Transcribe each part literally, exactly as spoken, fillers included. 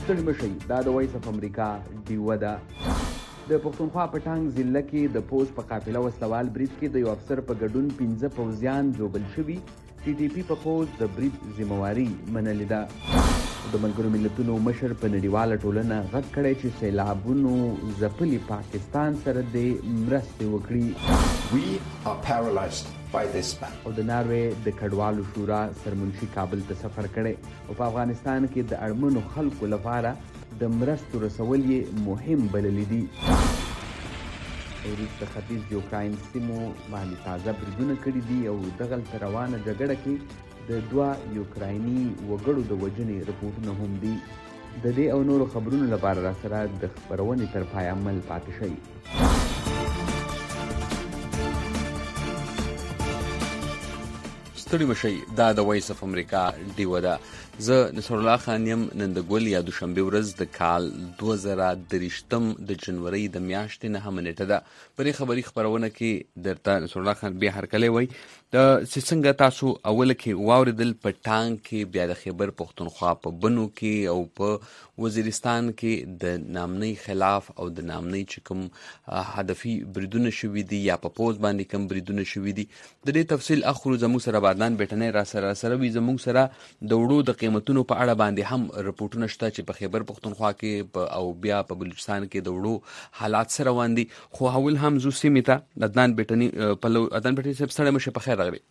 ستړي مه شئ، دا د وایس اف امریکا ډیوه ده. د پښتونخوا په ټانګ ضلع کې د پوځ په قافله وسلوال برید کې د یو افسر په ګډون پنځه پوځیان ځوبل شوي. ټي ټي پي په پوځ د برید ذمهواري منلې ده. د ملګرو ملتونو مشر په نړیواله ټولنه غږ کړی چې سیلابونو ځپلي پاکستان سره د مرستې وکړي. We are paralyzed by this ban. او د ناروې د کډوالو شورا سرمنشي کابل ته سفر کړی او په افغانستان کې د اړمنو خلکو لپاره د مرستو رسول یې مهم بللی دي. وروسته ختیځ د یوکراین سیمو باندې تازه بریدونه کړي دي او دغلته روانه جګړه کې د دوه یوکرایني وګړو د وژنې رپورټونه هم دي. د دې او نورو خبرونو لپاره را سره د خپرونې تر پای عمل پاتې شئ. ستړي مشئ، دا د وایس اف امریکا ډیوه ده. زه نصرالله خان یم. نن د ګل یا دوشنبې ورځ د کال دوه زره درویشتم د جنورۍ د میاشتې نهمه نیټه ده. په دې خبري خپرونه کې درته نصرالله خان بیا هرکلی وایي. د څنګه تاسو اوله کې واورېدل په ټانګ کې، بیا د خیبر پښتونخوا په بنو کې او په وزیرستان کې د نامنۍ خلاف او د نامنۍ چې کوم هدفي بریدونه شوي دي یا په پوځ باندې کوم بریدونه شوي دي، د دې تفصیل اخرو زموږ سره بادان بیټنۍ را سره سره وي. زموږ سره د وړو د قیمتونو په اړه باندې هم رپورټونه شته چې په خیبر پښتونخوا کې او بیا په بلوچستان کې د وړو حالات سره روان دي. خو اول هم زو سیمې ته عدنان بیټنۍ پلو عدنان بیټنۍ صاحب ستړی مشه، په خیر راغلی.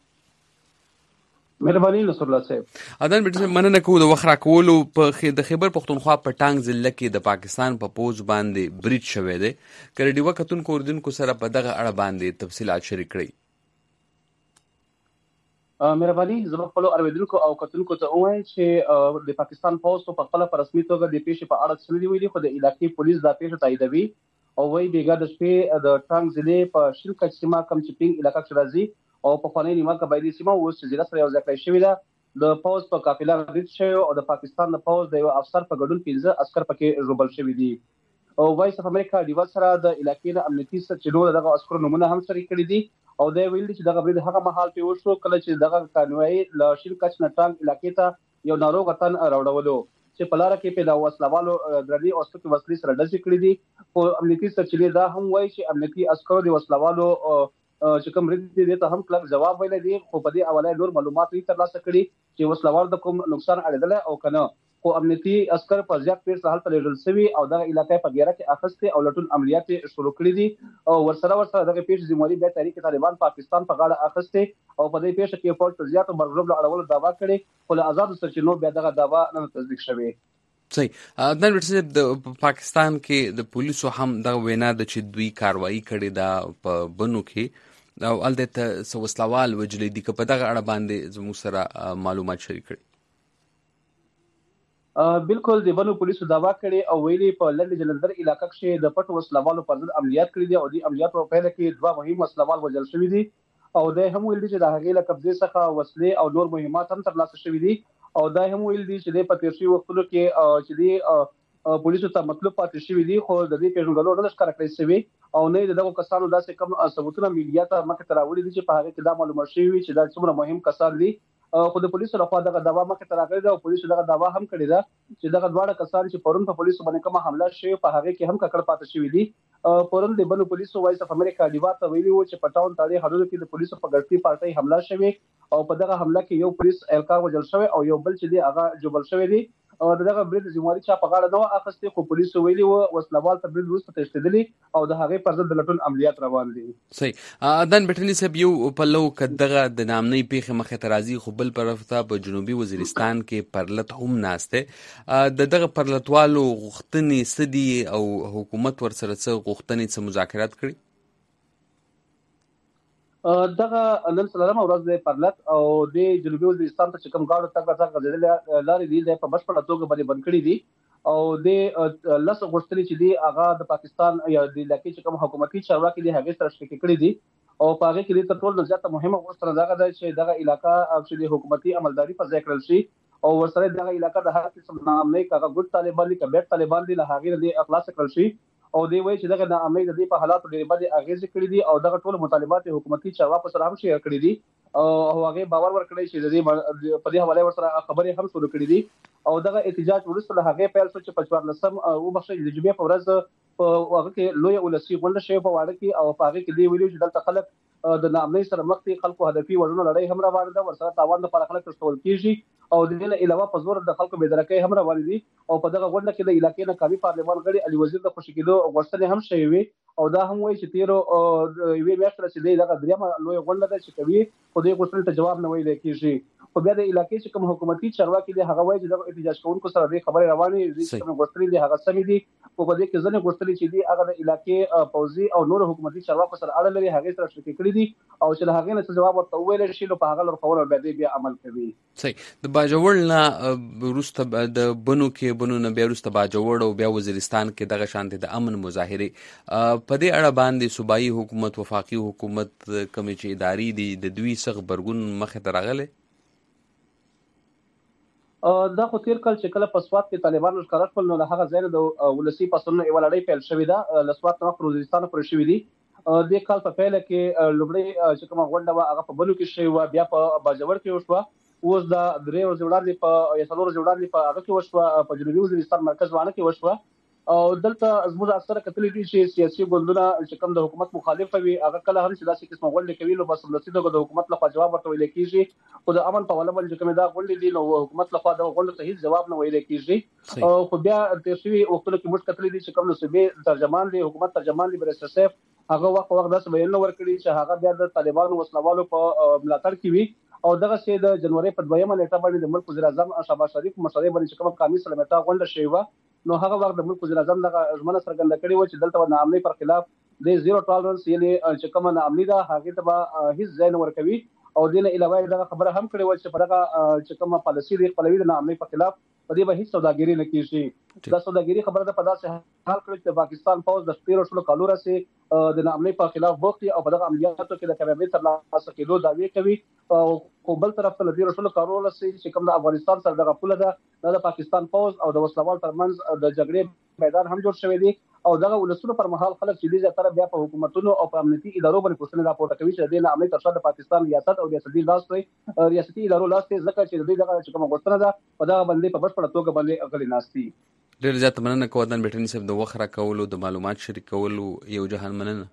مهرباني نصرالله صاحب. عدنان بیټنۍ صاحب مننه کوو د وخت راکولو. په د خیبر پښتونخوا په ټانګ ضلع کې د پاکستان په پوځ باندې برید شوی دی. که د ډیوه کتونکو اردونکو سره په دغه اړه باندې تفصیلات شریک کړئ. مهرباني زما خپلو اورېدونکو او کتونکو ته ووایم چې د پاکستان پوځ په خپله په رسمي توګه د پیښې په اړه څه نه دي ویلي، خو د علاقې پولیس دا پیښه تاییدوي او وایي بېګا د شپې د ټانګ ضلع په شیل کچ سیمه کوم چې پینګ علاقه کښې راځي او پخوانۍ نیمه قبایلي سیمه اوس ضلع سره یو ځای کړی شوې ده. د پوځ په قافله برید شوی او د پاکستان د پوځ د یو افسر په ګډون پنځه عسکر پکې ژوبل شوي دي. او وایس اف امریکا ډیوه سره د علاقې نه امنیتي سرچینو د دغه عسکرو نومونه هم شریک کړي دي او دا ویل دي چې دغه برید هغه مهال پې وشو کله چې دغه کانوایي له شیل کچ نه ټانګ علاقې ته یو ناروغ تن راوړولو چې په لاره کې پې د وسلوالو درنې او سپکې وسلې سره ډزې کړي دي. خو امنیتي سرچینې دا هم وایي چې امنیتي عسکرو د وسلوالو چې کوم برید دی ته هم کلک جواب ویلی دی، خو په دې حواله نور معلومات یې ترلاسه کړي چې وسلوال د کوم نقصان اړېدلی او که نه. خو امنیتي عسکر په زیات پیر سره هلته لیږل شوي او دغه علاقه په ګیره کې اخیستې او لټون عملیات یې شروع کړي دي او ورسره ورسره دغه پیښې ذمهواري بیا تحریک طالبان پاکستان په غاړه اخیستې او په دې پیښه کې پوځ په زیاتو مرګ له اړولو دعوا کړې، خو له آزادو سرچینو بیا دغه دعوا نه تصدیق شوې. صحیح. عدنان بیټنۍ صاحب، د پاکستان کې د پولیسو هم دغه وینا ده چې دوی کاروایي کړې ده په بنو کې او هلته ته څه وسلوال وژلي دي. که په دغه اړه باندې زموږ سره معلومات شریک کړي. بالکل د بنو پولیسو دعوا کړې او ویلي په لنډ جلندر علاقه کښې د پټو وسلوالو پر ضد عملیات کړي دي او دې عملیاتو په پیله کې دوه مهم وسلوال وژل شوي دي او دا هم ویل دي چې د هغې له قبضې څخه وسلې او نور مهمات هم ترلاسه شوي دي او دا هم ویل دي چې دی په تېر شوي وختونو کې چې دی پولیسو ته مطلوب پاتې شوي دي، خو د دې پېژندګلو نه ده ښکاره کړی شوي او نه یې د دغو کسانو داسې کوم ثبوتونه میډیا ته مخې ته راوړي دي چې په هغې کې دا معلومه شوي وي چې دا څومره مهم کسان دي. خو د پولیسو لخوا دغه دعوا مخې ته راغلې ده او پولیسو دغه دعوا هم کړې ده چې دغه دواړه کسان چې پرون په پولیسو باندې کومه حمله شوې په هغې کې هم ککړ پاتې شوي دي. پرون د بنو پولیسو وایس اف امریکا ډیوا ته ویلي وو چې په ټاون تاریخ حدودو کې د پولیسو په ګډتي پارټۍ حمله شوې او په دغه حمله کې یو پولیس اهلکار وژل شوی او یو بل چې دی هغه ژوبل شوی دی او دغه برید ذمهواري چا په غاړه نه وه اخیستې، خو پولیسو ویلي وو وسلوال تر برید وروسته تښتېدلي او د هغې پر ضد د لټون عملیات روان دي. صحیح. عدنان بیټنۍ صاحب، یو پلو که دغه د نامنۍ پیښې مخې ته راځي، خو بل طرف ته په جنوبي وزیرستان کې پرلت هم ناست دی. د دغه پرلتوالو غوښتنې څه دي او حکومت ورسره څه غوښتنې څه مذاکرات کړي؟ دغه نن څلورمه ورځ دی پرلت او د جنوبي وزیرستان ته چې کوم ګاډو تګ راتګ غځېدلې لارې دي دی په بشپړه توګه باندې بند کړي دي او د لس غوښتنې چې دي هغه د پاکستان یا د علاقې چې کوم حکومتي چارواکي دي هغې سره شریکې کړي دي او په هغې کې تر ټولو زیاته مهمه غوښتنه دغه ده چې دغه علاقه چې د حکومتي عملداري په ځای کړل شي او ورسره دغه علاقه د هر قسم ناامنۍ که هغه ګوډ طالبان دي که بیټ طالبان دي له هغې نه دې خلاصه کړل شي او دی وایي چې دغه ناامنۍ د دې په حالاتو ډېرې بدې اغېزې کړي دي او دغه ټول مطالبات حکومتي چارواکو سره هم شیر کړي دي او هغه باور ورکړی چې د دې په دې حواله ورسره خبرې هم شروع کړې دي او دغه احتجاج وروسته له هغه پیل شو چې په څوارلسم او بخښي د جمعې په ورځ په هغه کې لوی ولسی غونډه شوه په واړه کې او په هغه کې دی ویلو چې دلته خلک د نامنۍ سره مخ دي خلکو هدفي وژنو لړۍ هم روانه ده ورسره تاوان لپاره خلک تشول کیږي او د دې نه علاوه په زور د خلکو بېدرکۍ هم روانه دي او په دغه غونډه کې د علاقې نه کابي پارلمان غړي علي وزیر د خوشی کېدو غوښتنې هم شوې وي او دا هم وایي چې تیرو یوې میاشتې رسېدلې دغه دریمه لوی غونډه ده چې کوي خو دې غوښتنې ته جواب نه ویل کېږي خو بیا د علاقې چې کوم حکومتي چارواکي دي هغه وایي چې دغه احتجاج کوونکو سره دې خبرې روانې دي چې کوم غوښتنې دي هغه سمې دي او په دې کې ځنې غوښتنې چې دي هغه د علاقې پوځي او نور حکومتي چارواکو سره اړه لري هغه سره شریک کړي دي او چې له هغه نه جواب ورته ویل شي نو په هغه لپاره بیا دې بیا عمل کوي. صحیح. د باجوړ نه وروسته د بنو کې بنو نه بیا وروسته باجوړ او بیا وزیرستان کې دغه شانتي د امن مظاهره په دې اړه باندې صوبایي حکومت وفاقي حکومت کومې چې اداري دي د دوی څخه برګون مخه ترغله دا خو تیر کال چې کله په سوات کې طالبان لښکر خپل نو هغه ځای د ولسی پاسونو یو لړۍ پیل شوې ده له سوات نه وزیرستان پورې شوې دي د کال په پیل کې لومړی چې کومه غونډه وه هغه په بنو کې شوې وه بیا په باجوړ کې وشوه اوس د درې ورځې وړاندې په یا څلور ورځې وړاندې په هغه کې وشوه په جنوبي وزیرستان مرکز وانه کې وشوه او دلته زموږ اکثره کتلې دي چې سیاسي ګوندونه چې کوم د حکومت مخالف وي هغه کله هم چې داسې قسمه غونډې کوي نو بس ولسی د حکومت لخوا جواب ورته ویل کېږي خو د امن په حواله باندې کومه دا غونډې دي نو حکومت لخوا د غونډې ته هیڅ جواب نه ویل کېږي او خو بیا د شوی وختونو کې موږ کتلې دي چې کوم صوبې ترجمان دي حکومت ترجمان دي برسر سیف هغه وخت وخت داسې بیان ورکړي چې هغه بیا د طالبانو وسلوالو په ملاتړ کې وي او دغه چې د جنوري په دویمه نیټه باندې د ملک وزیر اعظم شهباز شریف مشرۍ باندې کوم قومي سلامتا غونډه شوی و نو هغه وخت د ملک وزیر اعظم دغه ژمنه څرګنده کړې و چې دلته د ناامنۍ پر خلاف د زیرو ټالرنس یعنی چې کومه ناامنۍ ده هغه ته به هیڅ ځای نه ورکوي او دینه علاوه دغه خبره هم کړې و چې په دغه چې کومه پالیسي دی خپلوي د ناامنۍ په خلاف په دې به هیڅ سوداګري نه کیږي دا سوداګري خبره ده په داسې حال کې چې پاکستان پوز د تیرو شلو کالو راځي د ناامنۍ په خلاف بوختي او په دغه عملیاتو کې د کامیابی ترلاسه کېدو دعوی کوي او بل طرف ته د تیرو شلو کالو راځي چې کوم د افغانستان سره دغه پوله ده د پاکستان پوز او د وسلوال ترمنځ د جګړې میدان هم جوړ شوی دی او دغه ولسونو پر مهال خلک چې دې زیاتره بیا په حکومتونو او په امنیتي ادارو باندې پوښتنه راپورته کوي چې د ناامنۍ تر شا د پاکستان ریاست او ریاستي لاس دی ریاستي ادارو لاس دی ځکه چې دوی دغه چې کومه غوښتنه ده په دغه باندې په بشپړه توګه باندې غلي ناستي. ډېر زیات مننه کوم د بیټنی صاحب د وخت راکولو د معلومات شریکولو یو جهان مننه.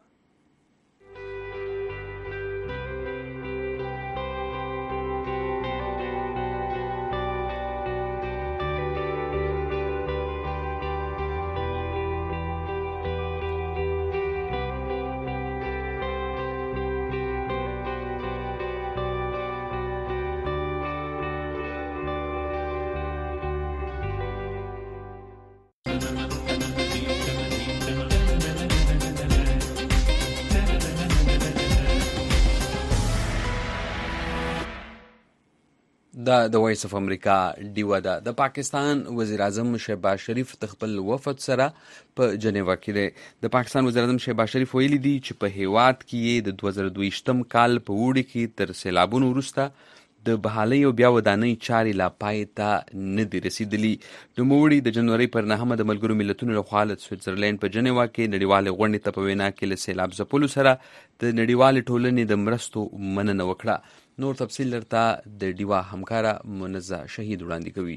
دا د وایس اف امریکا ډیوه ده. د پاکستان وزیر اعظم شهباز شریف د خپل وفد سره په جنیوا کې دی. د پاکستان وزیر اعظم شهباز شریف ویلي دي چې په هیواد کې د دوه زره دویشتم کال په اوړي کې تر سیلابونو وروسته د بحالۍ او بیا ودانۍ چارې لا پای ته نه دي رسېدلي. نوموړي د جنورۍ پر نهمه د ملګرو ملتونو لخوا له سویټزرلینډ په جنیوا کې نړیوالې غونډې ته په وینا کې له سیلاب ځپلو سره د نړیوالې ټولنې د مرستو مننه وکړه. نور تفصیل درته د ډیوا همکاره منزه شهید وړاندې کوي.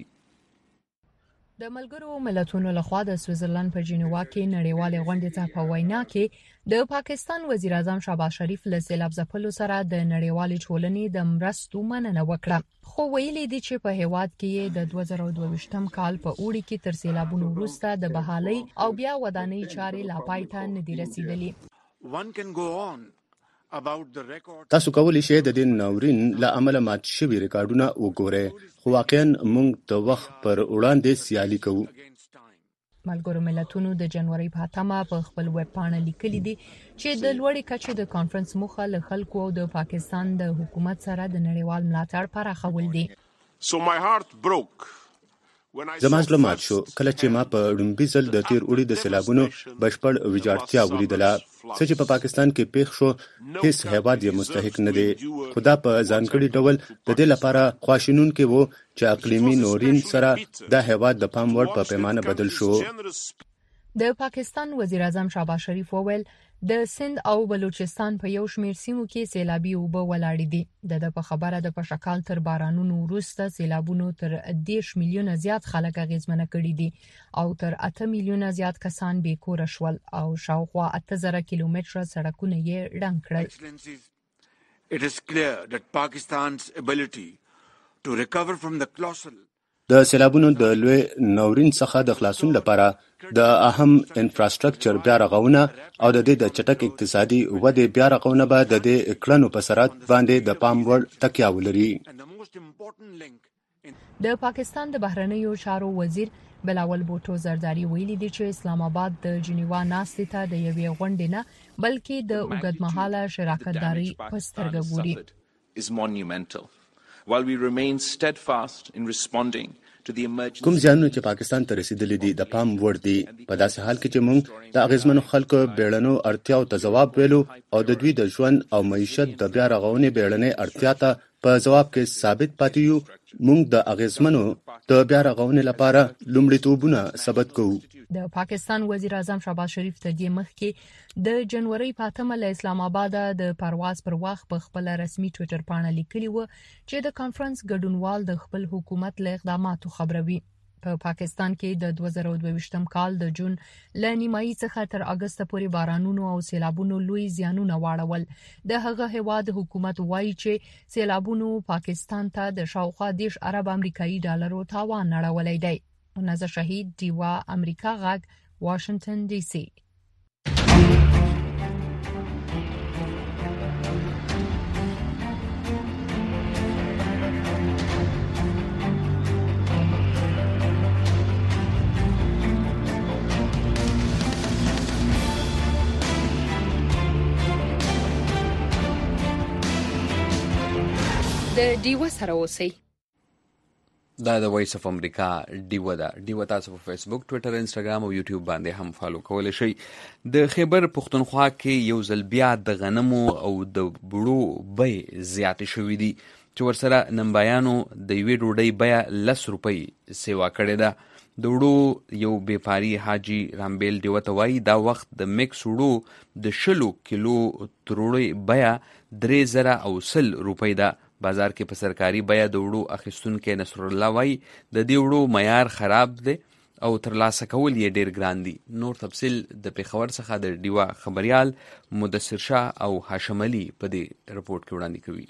د ملګرو ملتونو لخوا د سویټزرلند په جنیوا کې نړیوالې غونډې ته په وینا کې د پاکستان وزیر اعظم شهباز شریف له سیلاب ځپلو سره د نړیوالې ټولنې د مرستو مننه وکړه خو ویلي دي چې په هیواد کې د دوه زره دویشتم کال په اوړي کې تر سیلابونو وروسته د بحالۍ او بیا ودانۍ چارې لا پای ته نه دي رسېدلي. تاسو کولی شئ د دې ناورین له امله مات شوي ریکارډونه وګورئ خو واقعا موږ د وخت پر وړاندې سیالي کوو. ملګرو ملتونو د جنورۍ په اتمه په خپل ویب پاڼه لیکلي دي چې د لوړې کچې د کانفرنس موخه له خلکو او د پاکستان د حکومت سره د نړیوال ملاتړ پراخول دي. So my heart broke. زما زړه مات شو کله چې ما په لومړي ځل د تیر اوړي د سیلابونو بشپړ ویجاړتیا ولیدله. څه چې په پاکستان کې پیښ شو هیڅ هیواد یې مستحق نه دی خو دا په ځانګړي ډول د دې لپاره خواشینونکی و چې اقلیمي نورین سره دا هیواد د پام وړ په پیمانه بدل شو. د پاکستان وزیر اعظم شهباز شریف وویل د سند او بلوچستان په یو شمېر سیمو کې سیلابي اوبه ولاړې دي. د ده په خبره د پشکال تر بارانونو وروسته سیلابونو تر دېرش میلیونه زیات خلک اغېزمنه کړي دي او تر اته میلیونه زیات کسان بې کوره شول او شاوخوا اته زره کیلومتره سړکونه یې ړنګ کړل. It is clear that Pakistan's ability to recover from the colossal د سیلابونو د لوی ناورین څخه د خلاصون لپاره د اهم انفراستراکچر بیا رغونه او د دې د چټک اقتصادي ودې بیا رغونه به د دې کړنو په سرعت باندې د پام وړ تکیه ولري. د پاکستان د بهرنیو چارو وزیر بلاول بوټو زرداری ویلي دي چې اسلام آباد د جنیوا ناستې ته د یوې غونډې نه بلکې د اوږدمهاله شراکتداري په سترګه ګوري. While we remain steadfast in responding to the emergency کوم ځانو چې پاکستان ته رسیدلي دي د پام وړ دي په داسې حال کې چې موږ د اغیزمنو خلکو بیړنو اړتیاو ته ځواب ویلو او د دوی د ژوند او معیشت د بیا رغونې بیړنۍ اړتیا ته په ځواب کې ثابت پاتې یو. موږ د اغیزمنو د بیا رغونې لپاره لومړیتوبونه ثبت کوو. د پاکستان وزیر اعظم شهباز شریف تر دې مخکې د جنوري په اتمه له اسلام آباد د پرواز پر وخت په خپل رسمي ټوئیټر پاڼه لیکلی و چې د کانفرنس ګډونوال د خپل حکومت له اقداماتو خبروي. په پاکستان کې د دوه زره دوه ویشتم کال د جون له نیمایي څخه تر اگست پورې بارانونو او سیلابونو لوی زیانونه واړول. د هغه هیواد حکومت وایي چې سیلابونو پاکستان ته د شاوخوا دېرش ارب امریکایي ډالرو تاوان اړولی دی. منظر شهید، ډیوا امریکا غږ، واشنگټن ډي سي. د ډیوا سره اوسئ. دا د وایس اف امریکا ډیوا ده. ډیوا تاسو په فیسبوک، ټویټر، انسټاګرام او یوټیوب باندې هم فالو کولی شئ. د خیبر پښتونخوا کې یو ځل بیا د غنمو او د بوړو بیې زیاتې شوې دي چې ورسره نمبایانو د یوې ډوډۍ بیه لس روپۍ سیوا کړې ده. د وړو یو بیپاري حاجي رامبیل ډیوا ته وایي دا وخت د میکس وړو د شلو کیلو تروړۍ بیه درې زره او سل روپۍ ده. بازار کې په سرکاري بیه د وړو اخیستونکي نصر الله وایي د دې وړو معیار خراب دی او ترلاسه کول یې ډیر ګران دي. نور تفصیل د پیښور څخه د ډیوا خبریال مدثر شاه او هاشم علي په دې رپورټ کې وړاندې کوي.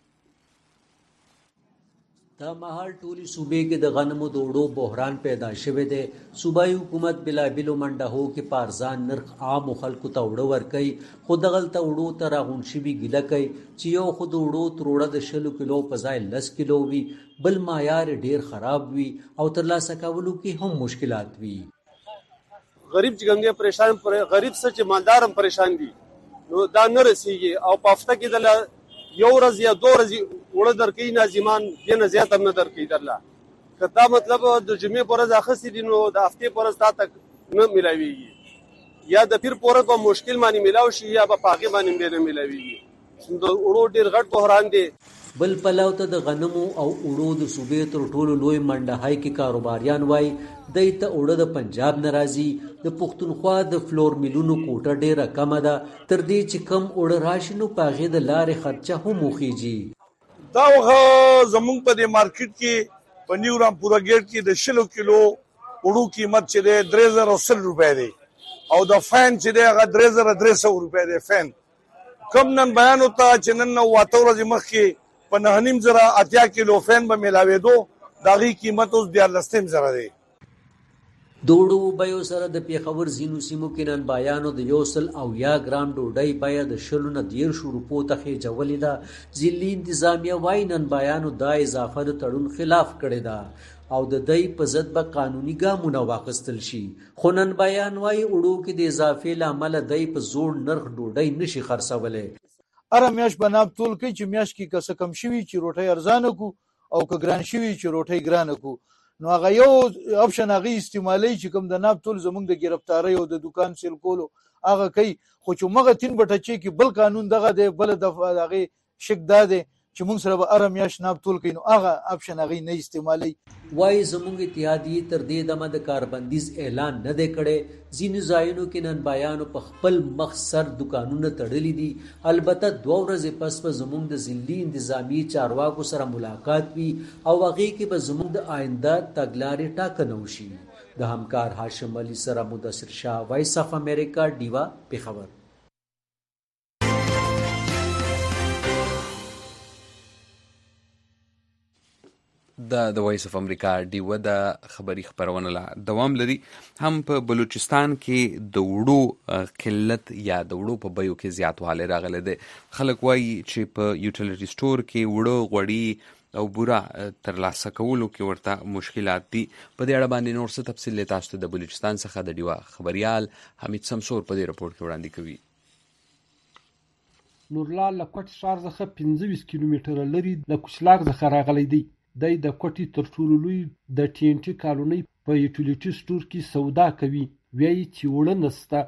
دا مهال ټولي صوبې کې د غنمو د وړو بحران پیدا شوی دی. صوبایي حکومت بلابلو منډهو کې پارزان نرخ عامو خلکو ته وړو ورکوي، خو دغلته وړو ته راغونډ شوي ګیله کوي چې یو خو د وړو تروړه د شلو کیلو په ځای لس کیلو وي، بل معیار ډیر خراب وي او ترلاسه کولو کې هم مشکلات وي. غریب چې ګنګې پریشان پر غریب څه چې مالدار هم پریشان دي نو دا نه رسیږي او په هفته کې د یو ورځ یا دو ورځې وړه درکوي ناظمان دې نه زیات هم نه درکوي درله. که دا مطلب د جمعې په ورځ اخیستې دي نو د هفتې په ورځ تا ته نه میلاویږي، یا د پیر په ورځ به مشکل باندې میلاو شي یا به په هغې باندې بیا نه میلاویږي. د وړو ډېر غټ بحران دی. بل پلو ته د غنمو او وړو د صوبې تر ټولو لوی منډهای کې کاروباریان وایي دی ته وړه د پنجاب نه راځي. د پښتونخوا د فلور میلونو کوټه ډیره کمه ده، تر دې چې کم وړه راشي نو په هغې د لارې خرچه هم وخیږي. دا وخت زمونږ په دې مارکیټ کې په نیو رامپوره ګیټ کې د شلو کیلو وړو قیمت چې دی درې زره سل روپۍ دی او د فین چې دی هغه درې زره درې سوه روپۍ دی. فین کم نن بیان وته چې نن نه اوه اته ورځې مخکې په نهه نیم زره اتیا کیلو فین به میلاوېدو، د هغې قیمت اوس دیارلس نیم زره دی. د وړو بیو سره د پېښور ځینو سیمو کې نن بایانو د یو سل اویا ګرام ډوډۍ بیه د شلو نه دېرشو روپو ته خېجولې ده. ځلي انتظامیه وایي نن بایانو دا اضافه د تړون خلاف کړې ده او د دی په ضد به قانوني ګامونه واخیستل شي. خو نن بایان وایي وړو کې د اضافې له امله دی په زوړ نرخ ډوډۍ نشي خرڅولی. هره میاشت به ناب تول کوي چې میاشت کې که څه کم شوي چې روټۍ ارزانه کړو او که ګران شوي چې روټۍ ګرانه کړو. نو هغه یو اپشن هغه استعمالي چې کوم د ناب تول زمونږ د ګرفتارۍ او د دکان سیل کولو هغه کوي، خو چې مغه تین بټچې کې بل قانون دغه دی، بل د هغې شک دا دی چې موږ سره به هره میاشت ناب تول کوي نو هغه اپشن هغوی نه استعمالوي. وایي زموږ اتحادیې تر دې دمه د کاربندیز اعلان نه دی کړی. ځینې ځایونو کې ننبایانو په خپل مخ سر دوکانونه تړلي دي. البته دوه ورځې پس به زموږ د ضلعي انتظامي چارواکو سره ملاقات وي او هغې کې به زموږ د آینده تګلارې ټاکنه وشي. د همکار هاشم علي سره مدثر شاه، وایس اف امریکا، ډیوا، پېښور. د د وایس اف امریکا ډیوه د خبري خبرونه لا دوام لري. هم په بلوچستان کې د وړو قلت یا د وړو په بیو کې زیاتوالی راغلی دی. خلک وایي چې په یوټیلیټي سټور کې وړو غوړي او بوره ترلاسه کولو کې ورته مشکلات دي. په دې اړه باندې نور څه تفصیل تاسو ته د بلوچستان څخه د ډیوه خبريال حمید سمسور په دې رپورټ کې وړاندې کوي. نورلال له کوټ ښار څخه پنځه ویشت کیلومتره لري له کوچلاک څخه راغلی دی. دی د کوټې تر ټولو لوی د ټي ان ټي کالونۍ په یوټیلیټي سټور کې سودا کوي. وایي چې وړه نسته.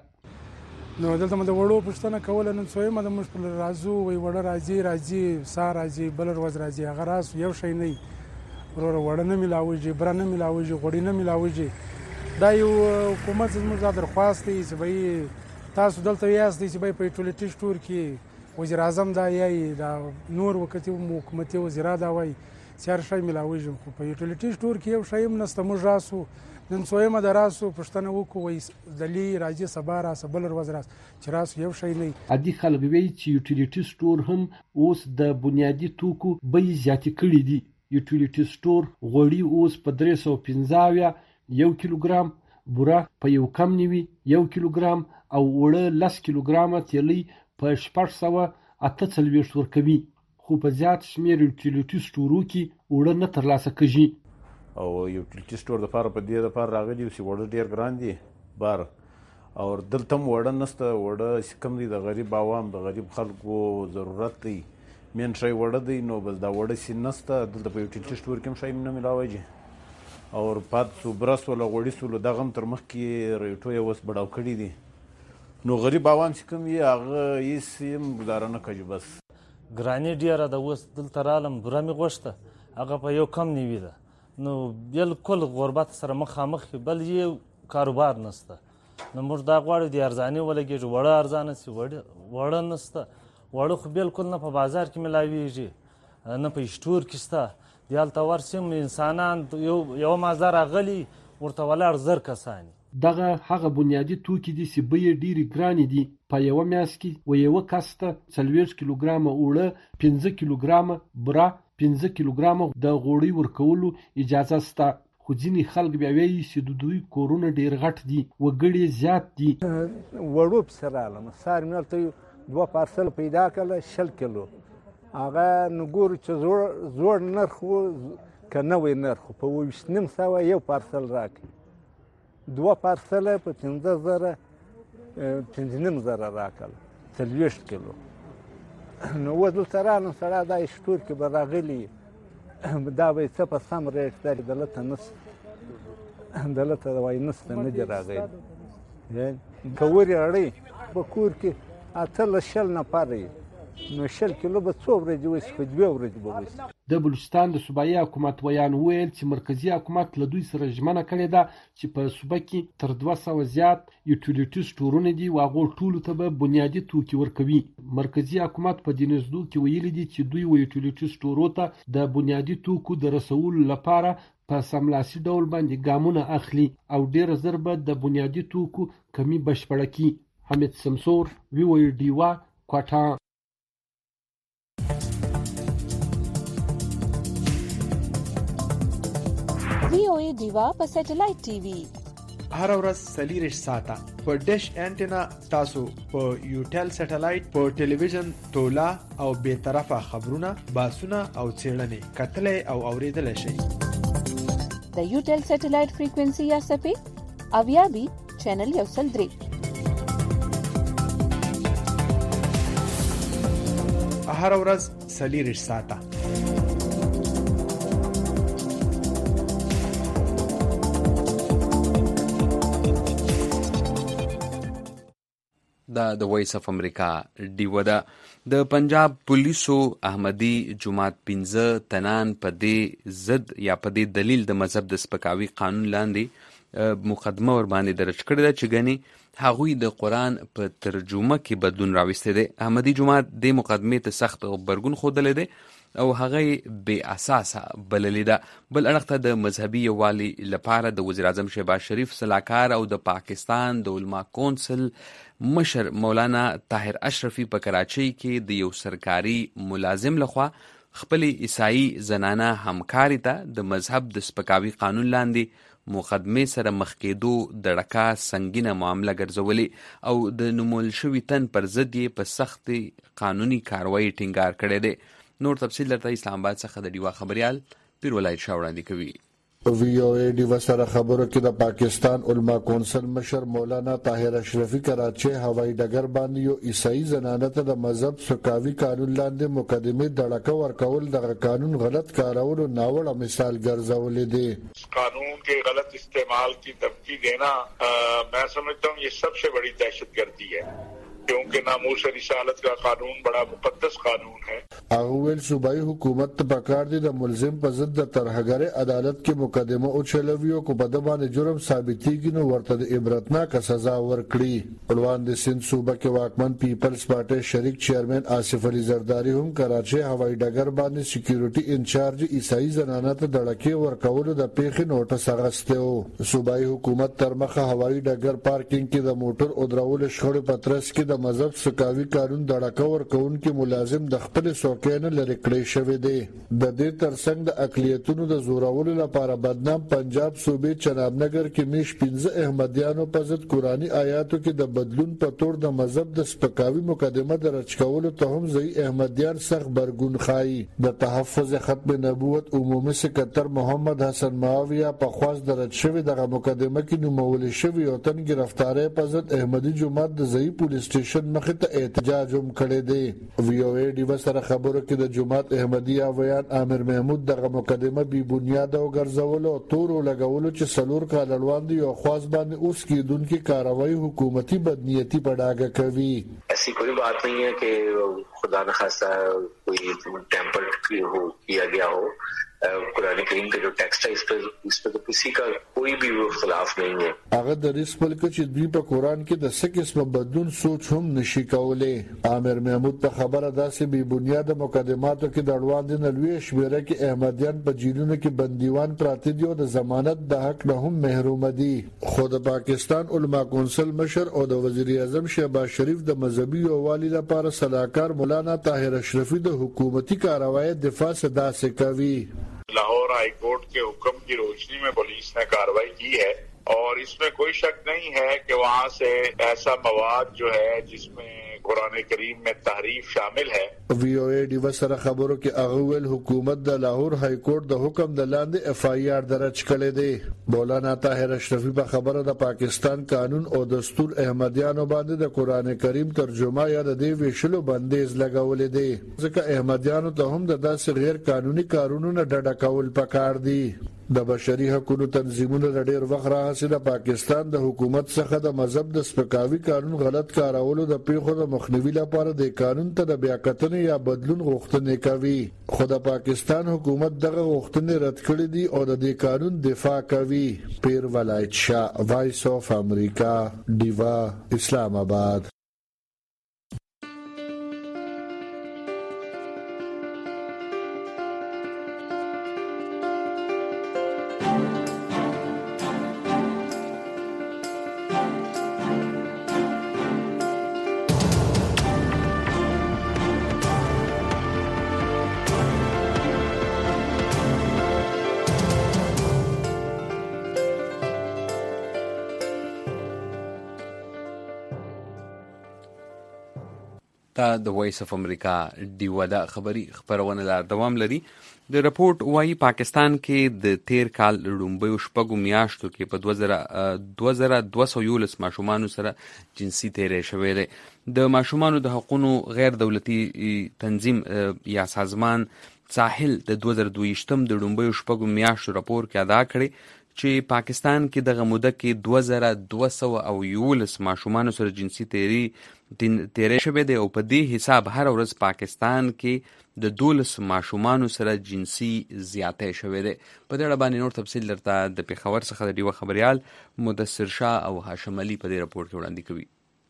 نو دلته مې د وړو پوښتنه کوله. نن څویم د موږ پر راځو وایي وړه راځي راځي سا راځي بل ورځ راځي. هغه راز یو شی نه وي وروره. وړه نه میلاویږي، بره نه میلاویږي، غوړي نه میلاویږي. دا یو حکومت زموږ دا درخواست دی چې وایي تاسو دلته یاستئ چې وایي په یوټیلیټي سټور کې وزیر اعظم دا یایي دا نور وکتي حکومتي وزیرا دا وایي چې هر شی میلاویږي. خو په یوټیلیټي سټور کې یو شی هم نشته. موږ راسو نن څویمه د راسو پوښتنه وکړو وایي دلي راځي سبا راسه بل ورځ راس چې راسو یو شی نه. عادي خلک وایي چې یوټیلیټي سټور هم اوس د بنیادي توکو بیې زیاتې کړي دي. یوټیلیټي سټور غوړي اوس په درې سوه پنځه اویا یو کیلوګرام، بوره په یو کم نوي یو کیلوګرام او وړه لس کیلوګرامه تیلۍ په شپږ سوه اته څلوېښت ورکوي. خو په زیات شمېر یوټیلیټي سټورو کې وړه نه ترلاسه کېږي. او یوټیلیټي سټور دپاره په دې دپاره راغلي چې وړه ډېر ګران دي بار او دلته هم وړه نشته. وړه چې کوم دی د غریب عوام د غریب خلکو ضرورت دی، مین شی وړه دی. نو بس دا وړه چې نشته دلته په یوټیلیټي سټور کې هم شی نه میلاویږي. او پات سو برس ولا غوړي سولو دغه هم تر مخکې ریټو یې اوس بډاو کړي دي. نو غریب عوام چې کوم یې هغه هېڅ هم ګزاره نه کوي. بس ګراني ډیره ده. اوس دلته رالم بوره مې غوښته هغه په یو کم نوي ده. نو بالکل غربت سره مخامخ بل یو کاروبار نشته. نو موږ دا غواړو د ارزاني ولګېږي. وړه ارزانه شي، وړه نشته. وړه خو بالکل نه په بازار کې میلاویږي نه په سټور کې شته. د هلته ورسیم انسانان یو یو مازار راغلي ورته ولاړ زر کسان. دغه هغه بنیادي توکي دي چې بیې ډېرې ګرانې دي. په یوه میاشت کې و یوه کس ته څلوېښت کیلوګرامه اوړه، پنځه کیلوګرامه بوره، پنځه کیلوګرامه د غوړي ورکولو اجازه شته. خو ځینې خلک بیا وایي چې د دوی کورونه ډېر غټ دي، وګړي زیات دي. وړو پسې رالم سهار مې هلته دوه پارسل پیدا کړله شل کیلو. هغه نو ګورو چې زوړ زوړ نرخ و که نوی نرخ په اوه ویشت نیم سوه یو پارسل راکړي. دوه پارسله په پنځه زره پنځه نیم زره راکړل څلوېښت کیلو. نو اوس دلته رالم سړی دا سټور کې به راغلي دا به یې څه په سم ریټ دی دلته نشته. دلته وایي نشته نه دي راغلي. که ورې اړۍ په کور کې اته له شل نفره یې نو شل کیلو به څو ورځې وسي په دوه ورځې به وسي. د بلوچستان د صوبایي حکومت ویان وویل چې مرکزي حکومت له دوی سره ژمنه کړې ده چې په صوبه کې تر دوه سوه زیات یوټیلیټي سټورونه دي او هغو ټولو ته به بنیادي توکي ورکوي. مرکزي حکومت په دې نږدو کې ویلي دي چې دوی و یوټیلیټي سټورو ته د بنیادي توکو د رسولو لپاره په سملاسي ډول باندې ګامونه اخلي او ډېر ژر به د بنیادي توکو کمی بشپړه کړي. حمید سمسور، وی او ډیوا، کوټه. وی او ای ډیوا په سټلایټ ټي وي هر ورځ څلېرویشت ساعته په ډش انټینا تاسو په یوټل سټلایټ په ټلویزیون تولا او بې طرفه خبرونه، باسونه او څېړنې کتلی او اورېدلی شئ. د یوټل سټلایټ فریکوینسي یا څپې اویا بي چینل یو سل درې. هر ورځ څلېرویشت ساعته دا د وایس اف امریکا ډیوه ده د پنجاب پولیسو احمدي جماعت پنځه تنان په دې ضد یا په دې دلیل د مذهب د سپکاوي قانون لاندې مقدمه ور باندې درج کړې ده چې ګنې هغوی د قرآن په ترجمه کې بدلون راوستی دی. احمدي جماعت دې مقدمې ته سخت غبرګون ښودلی دی او هغه بې اساسه بللې ده. بل اړخ ته د مذهبي یووالي لپاره د وزیر اعظم شهباز شریف سلاکار او د پاکستان د علما کونسل مشر مولانا طاهر اشرفي په کراچۍ کې د یو سرکاري ملازم لخوا خپلې عیسائی زنانه همکاري ته د مذهب د سپکاوي قانون لاندې مقدمې سره مخ کېدو د ډکا سنګینه معامله ګرځولې او د نومول شوي تن پر ضد یې په سختې قانوني کاروایي ټینګار کړی دی. نور تفصیل درته اسلام آباد څخه د ډیوا خبريال پیرولای شاه وړاندې کوي. وی او ای ډیوا سره خبرو کې د پاکستان علما کونسل مشر مولانا طاهر اشرفي کراچۍ هوایي ډګر باندې یو عیسائی زنانه ته د مذهب سپکاوي قانون لاندې مقدمې دړکه ورکول دغه قانون غلط کارولو ناوړه مثال ګرځولې دی. قانون के गलत इस्तेमाल की धमकी देना मैं समझता हूँ ये सबसे बड़ी दहशतगर्दी है क्योंकि नामूस रिसालत का कानून बड़ा मुकद्दस कानून है. اول صوبائی حکومت ته پکار دي د ملزم په ضد د ترهګر عدالت کې مقدمه او چلوي او په د باندې جرم ثابتېږي نو ورته د عبرتناک سزا ورکړي. پړوان د سند صوبه کې واکمن پیپلز پارټي شریک چیرمن آصف علي زرداری هم کراچۍ هوایي ډګر باندې سکیورټي انچارج عیسائی زنانه ته دړکې ورکولو د پیښې نوټس اخیستی و. صوبائی حکومت تر مخه هوایي ډګر پارکینګ کې د موټر او درول شخړې په ترڅ کې د مذهب سپکاوي قانون دړکه ورکوونکي ملازم د خپل څوکۍ نه لرې کړی شوی دی. د دې ترڅنګ د اقلیتونو د زورولو لپاره بدنام پنجاب صوبې چنابنګر کې میش پنځه احمدیانو په ضد قرآني آیاتو کې د بدلون په تور د مذهب د سپکاوي مقدمه درج کولو ته هم ځایي احمدیان سخت برګون ښایي. د تحفظ ختم نبوت عمومي سکرتر محمد حسن معاویه په خواست درج شوی دغه مقدمه کې نومول شوی او تن گرفتاری په ضد احمدي جماعت د ځایي پولیس سټیشن مخې ته احتجاج هم کړی دی. وی او ای ډیوا سره خبرو کې د جماعت احمدیه ویان عامر محمود دغه مقدمه بی بنیاده او ګرځولو او تورو لګولو چې څلور کاله وړاندې یو خاص باندې اوس کېدونکې کاروایی حکومتي بدنیتي په ډاګه کوي. ایسی کوئی بات نہیں ہے کہ خدا نخواستہ کوئی ٹیمپر ہو کیا گیا ہو. قرآن کریم کا جو ٹیکسٹ ہے اس پر اس پر تو کسی کا کوئی بھی اختلاف نہیں ہے. هغه د ریس ملک چې دوی په قرآن کې د څه قسمه بدلون سوچ هم نشي کولی. عامر محمود په خبره داسې بې بنیاده مقدماتو کې د وړاندې نه لویه شمېره کې احمدیان په جیلونو کې بندیوان پراته دي او د ضمانت د حق نه هم محرومه دي. خو د پاکستان علما کونسل مشر او د وزیر اعظم شهباز شریف د مذهبي یووالي لپاره سلاکار مولانا طاهر اشرفي د حکومتي کاروایی دفاع داسې کوي. लाहौर हाई कोर्ट के हुक्म की रोशनी में पुलिस ने कार्रवाई की है और इसमें कोई शक नहीं है कि वहाँ से ऐसा मवाद जो है जिसमें कुरान करीम में तहरीफ शामिल है. وی او ای ډیوا سره خبرو کې اغوال حکومت د لاهور های کورټ د حکم د لاندې اف آی آر درج کړی دی. مولانا طاهر اشرفي په خبره د پاکستان قانون او دستور احمدیانو باندې د قران کریم ترجمه یا د دې ویشلو بندیز لګولې دی ځکه احمدیانو ته هم د داسې غیر قانوني کارونو نه ډډه کول پکار دي. د بشري حقوقو تنظیمونو د ډېر وخت راهیسې د پاکستان د حکومت څخه د مذهب د سپکاوي قانون غلط کارولو د پیښو د مخنیوي لپاره د قانون ته د بیاکتنې یا بدلون غوښتنې کوي. خو د پاکستان حکومت دغه غوښتنې رد کړې دي او د دې قانون دفاع کوي. پیر ولایت شاه، وایس اف امریکا، ډیوا، اسلام آباد. دا د وایس اف امریکا ډیوه ده خبري خبرونه لا دوام لري. د رپورت وايي پاکستان کې د تیر کال لومړیو شپږو میاشتو کې په دوه زره دوه سوه یولس ماشومانو سره جنسي تیری شوی دی. د ماشومانو د حقوقو غیر دولتي تنظیم یا سازمان ساحل د دوه زره دوه ویشتم د لومړیو شپږو میاشتو راپور کې ادا کړی چې پاکستان کې دغه موده کې دوه زره دوه سوه او یولس ماشومانو سره جنسي تیری تیری شوی دی او په دې حساب هر ورځ پاکستان کې د دولس ماشومانو سره جنسي زیاتی شوی دی. په دې اړه باندې نور تفصیل درته د پېښور څخه د ډیوه خبریال مدثر شاه او هاشم علي په دې راپور کې وړاندې کوي.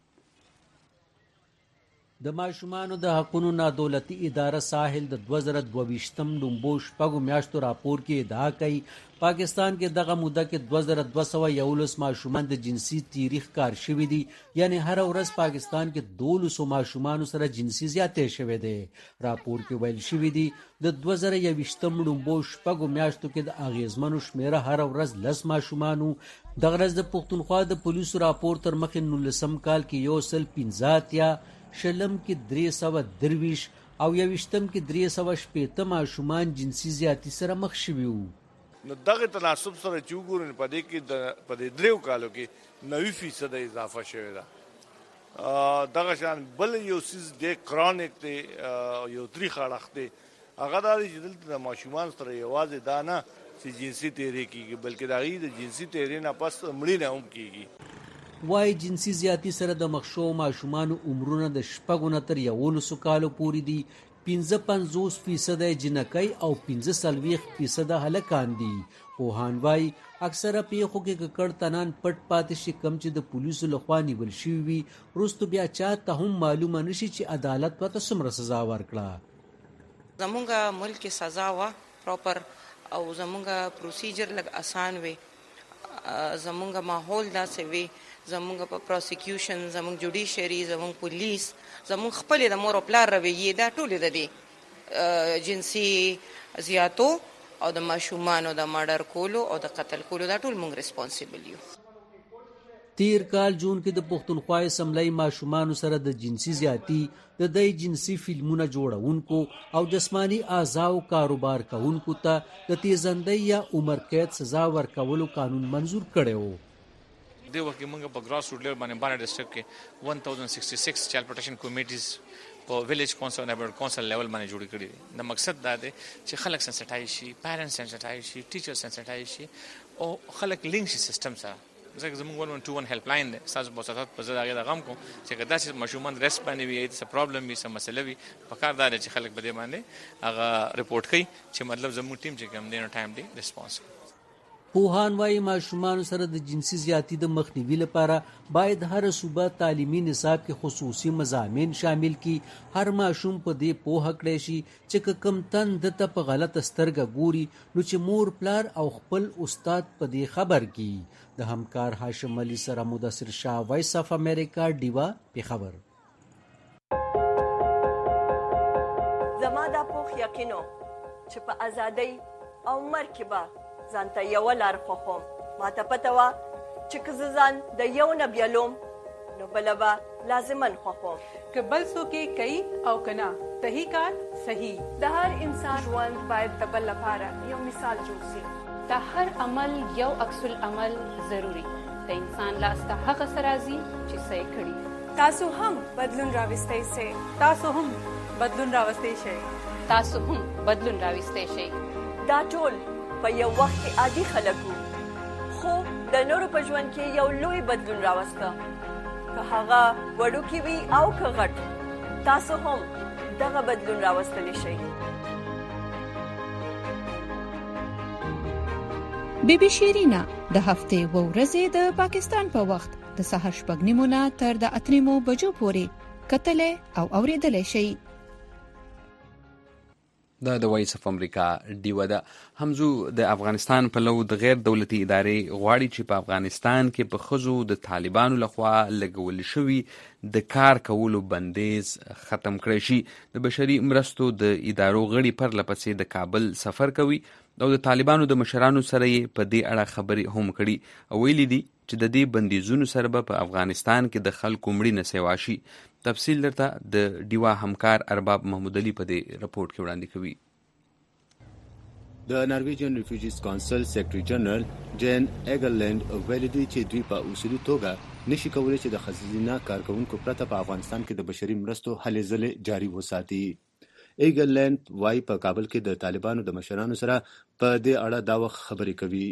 د ماشومانو د حقونو نادولتي اداره ساحل د دوه زره دوه ویشتم لومبو شپږو میاشتو راپور کې ادعا کوي پاکستان کې دغه موده کې دوه زره دوه سوه یولس ماشومان د جنسي تیری ښکار شوي دي، یعنی هر ورځ پاکستان کې دولسو ماشومانو سره جنسي زیاتی شوی دی. راپور کې ویل شوي دي د دوه زره یویشتم لومبو شپږو میاشتو کې د اغیزمنو شمیره هر ورځ لس ماشومانو. دغه ورځ د پښتونخوا د پولیسو راپور تر مخې نولسم کال کې یو سل پنځه اتیا، شلم کې درې سوه درویش او یویشتم کې درې سوه شپېته ماشومان جنسي زیاتی سره مخ شوي وو. نو دغه تناسب سره چې وګورو په دې کې د په دې دریو کالو کې نوي فیصده اضافه شوې ده. دغه شان بل یو څیز دی کرونیک دی، یو تریخ اړخ دی، هغه دا دی چې دلته د ماشومان سره یوازې دا نه چې جنسي تیری کېږي بلکې د هغوی د جنسي تیری نه پس مړینه هم کېږي. وای جنسي زیاتی سره د مخ شوو ماشومانو عمرونه د شپږو نه تر یولسو کالو پورې دي. پنځه پنځوس فیصده جنکۍ او پنځه څلوېښت فیصده هلکان دي. پوهان وای اکثره پیښو کې ککړ تنان پټ پاتې شي، کم چې د پولیسو لخوا نیول شوي وي، وروستو بیا چاته هم معلومه نشي چې عدالت ورته څومره سزا ورکړه. زمونږ ملک کې سزا وه پراپر او زمونږ پروسیجر لږ اسان وي، زمونږ ماحول داسې وي، زمونږ په پروسیکیوشن، زمونږ جوډیشري، زمونږ پولیس، زمونږ خپلې د مور او پلار رویې دا ټولې د دې جنسي زیاتو او د ماشومانو د مارډر کولو او د قتل کولو دا ټول مونږ ریسپانسیبل یو. تیر کال جون کې د پښتونخوا اسمبلی ماشومانو سره د جنسي زیاتی د دې جنسي فلمونه جوړونکو او جسمانی اعضاو کاروبار کوونکو ته د تیزندۍ یا عمر قید سزا ورکولو قانون منظور کړی و. دې وخت کې موږ په ګراس روټ لیول باندې باندې ډسټرکټ کې ون تھاؤزنڈ سکسٹی سکس چایلډ پروټیکشن کمیټیز په ویلیج کونسل او نیبرهډ کونسل لیول باندې جوړ کړي دي. د مقصد دا دی چې خلک سنسټایز شي، پیرنټس سنسټایز شي، ټیچر سنسټایز شي او خلک لینک شي سیستم سره. ځکه زموږ ون ون ټو ون هیلپ لاین دی، ستاسو په وساتت په زه د هغې د غم کوم چې که داسې ماشومان ریسک باندې وي، څه پرابلم وي، څه مسله وي، پکار دا دی چې خلک په دې باندې هغه رپورټ کوي چې مطلب زموږ ټیم چې کوم دی نو ټایم دی ریسپانس کوي. پوهان وایي ماشومانو سره د جنسي زیاتی د مخنیوي لپاره باید هر صوبه تعلیمي نصاب کې خصوصي مضامین شامل کړي. هر ماشوم په دې پوهه کړی شي چې کم تن دته په غلطه سترګه ګوري نو چې مور پلار او خپل استاد په دې خبر کړي. د همکار هاشم علي سره مدثر شاه، وایس اف امریکا، ډیوا، پېښور. زما دا پوخ یقینو چې په ازادۍ او مرګ کې به ځانته یوه لار خوښوم. ماته پته وه چې که زه ځان د یو نه بیلوم نو بله به لازمن خوښوم. که بل څوک یې کوي او که نه، صحیح کار صحیح. د هر انسان ژوند باید د بل لپاره یو مثال جوړ شي. د هر عمل یو عکس العمل ضروري. د انسان لاس ته هغه څه راځي چې څه یې کړي. تاسو هم بدلون راوستی سئ. تاسو هم بدلون راوستی شئ. تاسو هم بدلون راوستی شئ. دا ټول په یو وخت کې عادي خلک وو، خو د نورو په ژوند کې یو لوی بدلون راوسته، که هغه وړوکی وي او که غټ. تاسو هم دغه بدلون راوستلی شئ. بی بی شیرینا د هفتې و ورځې د پاکستان په وخت د سهار شپږ نیمو نه تر د اته نیمو بجو پورې کتلې او اورېدلې شئ. دا د وایس اف امریکا ډیوه ده. همزو د افغانستان په لو د غیر دولتي ادارې غواړي چې په افغانستان کې په ښځو د طالبانو لخوا لګول شوي د کار کولو بندیز ختم کړی شي. د بشري مرستو د ادارو غړي پرله پسې د کابل سفر کوي او د طالبانو د مشرانو سره یې په دې اړه خبرې هم کړي او ویلي دي چې د دې بندیزونو سره به په افغانستان کې د خلکو مړینه سیوا شي. تفصیل درته د ډیوا همکار ارباب محمود علي په دې رپورټ کې وړاندې کوي. د نارویجن ریفیوجیز کونسل سیکرټری جنرال جین ایګرلند ویلي دي چې دوی په اصولي توګه نشي کولای چې د ښځینه کارکونکو پرته په افغانستان کې د بشري مرستو هلې ځلې جاري وساتي. ایګل لینډ وايي په کابل کې د طالبانو د مشرانو سره په دې اړه دا وخت خبرې کوي.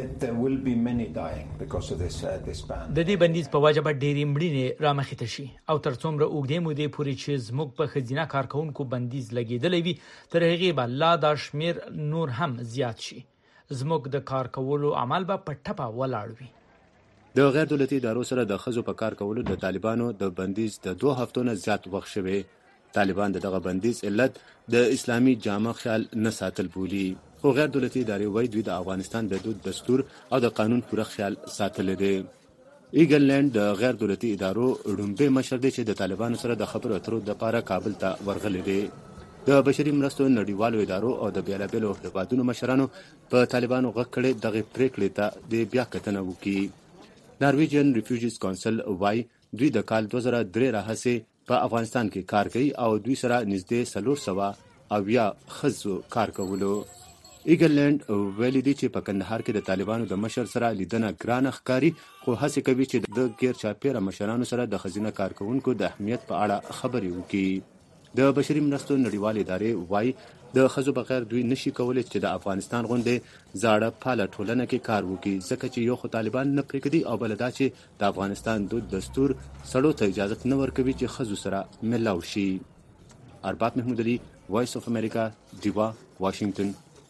د دې بندیز په وجه به ډېرې مړینې رامخې ته شي او تر څومره اوږدې مودې پورې چې زموږ په ښځینه کارکوونکو بندیز لګېدلی وي تر هغې به لا دا شمېر نور هم زیات شي. زموږ د کار کولو عمل به په ټپه ولاړ وي. د غیر دولتي ادارو سره د ښځو په کار کولو د طالبانو د بندیز د دوه هفتو نه زیات وخت شوی. طالبان دغه بندیز علت د اسلامي جامع خیال نه ساتل بولي، خو غیر دولتي ادارې وایي دوی د افغانستان د دود دستور او د قانون پوره خیال ساتلی دی. ایګل لینډ د غیر دولتي ادارو ړومبی مشر دی چې د طالبانو سره د خبرو اترو لپاره کابل ته ورغلی دی. د بشري مرستو نړیوالو ادارو او د بیلابیلو هیوادونو مشرانو په طالبانو غږ کړی دغه پریکړې ته د بیا کتنه وکړي. نارویجن ریفیوجیز کونسل وایي دوی د کال دوه زره درې راهیسې په افغانستان کې کار کوي او دوی سره نږدې څلور سوه اویا ښځو کار کولو. ایګل لینډ ویلي دی چې په کندهار کې د طالبانو د مشر سره لیدنه ګرانه ښکاري، خو هڅې کوي چې د غیر چاپیره مشرانو سره د ښځینه کارکوونکو د اهمیت په اړه خبرې وکړي. د بشري مرستو نړیوالې ادارې وایي د ښځو بغیر دوی نشي کولی چې د افغانستان غوندې زاړه پاله ټولنه کې کار وکړي، ځکه چې یو خو طالبان نه پرېږدي او بله دا چې د افغانستان دود دستور سړو ته اجازه نه ورکوي چې ښځو سره ملاو شي. ارباب محمود علي، وایس اف امریکا، ډیوا، واشنگټن.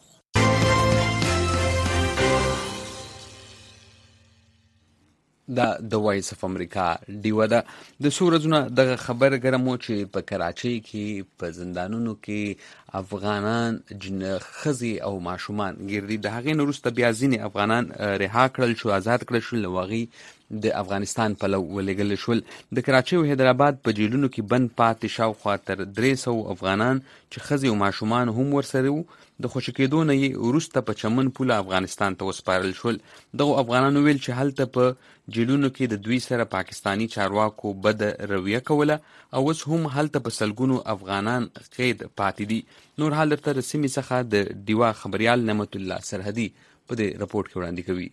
دا د وایس اف امریکا ډیوا ده. د څو ورځو نه دغه خبر ګرمو چې په کراچۍ کې په زندانونو کې افغانان ښځې او ماشومان ګرځي. د هغې نه وروسته بیا ځینې افغانان رها کړل شو، آزاد کړل شول، او هغوی د افغانستان پلو ولېږل شول. د کراچۍ او حیدرآباد په جیلونو کې بند پاتې شاوخوا تر درې سوو افغانان چې ښځې او ماشومان هم ورسره وو د خوشي کېدو نه یې وروسته په چمن پوله افغانستان ته وسپارل شول. دغو افغانانو ویل چې هلته په جیلونو کې د دوی سره پاکستاني چارواکو بده رویه کوله او اوس هم هلته په سلګونو افغانان قید پاتې دي. نور حال درته د سیمې څخه د ډیوا خبریال نعمت الله سرحدي په دې رپورټ کې وړاندې کوي.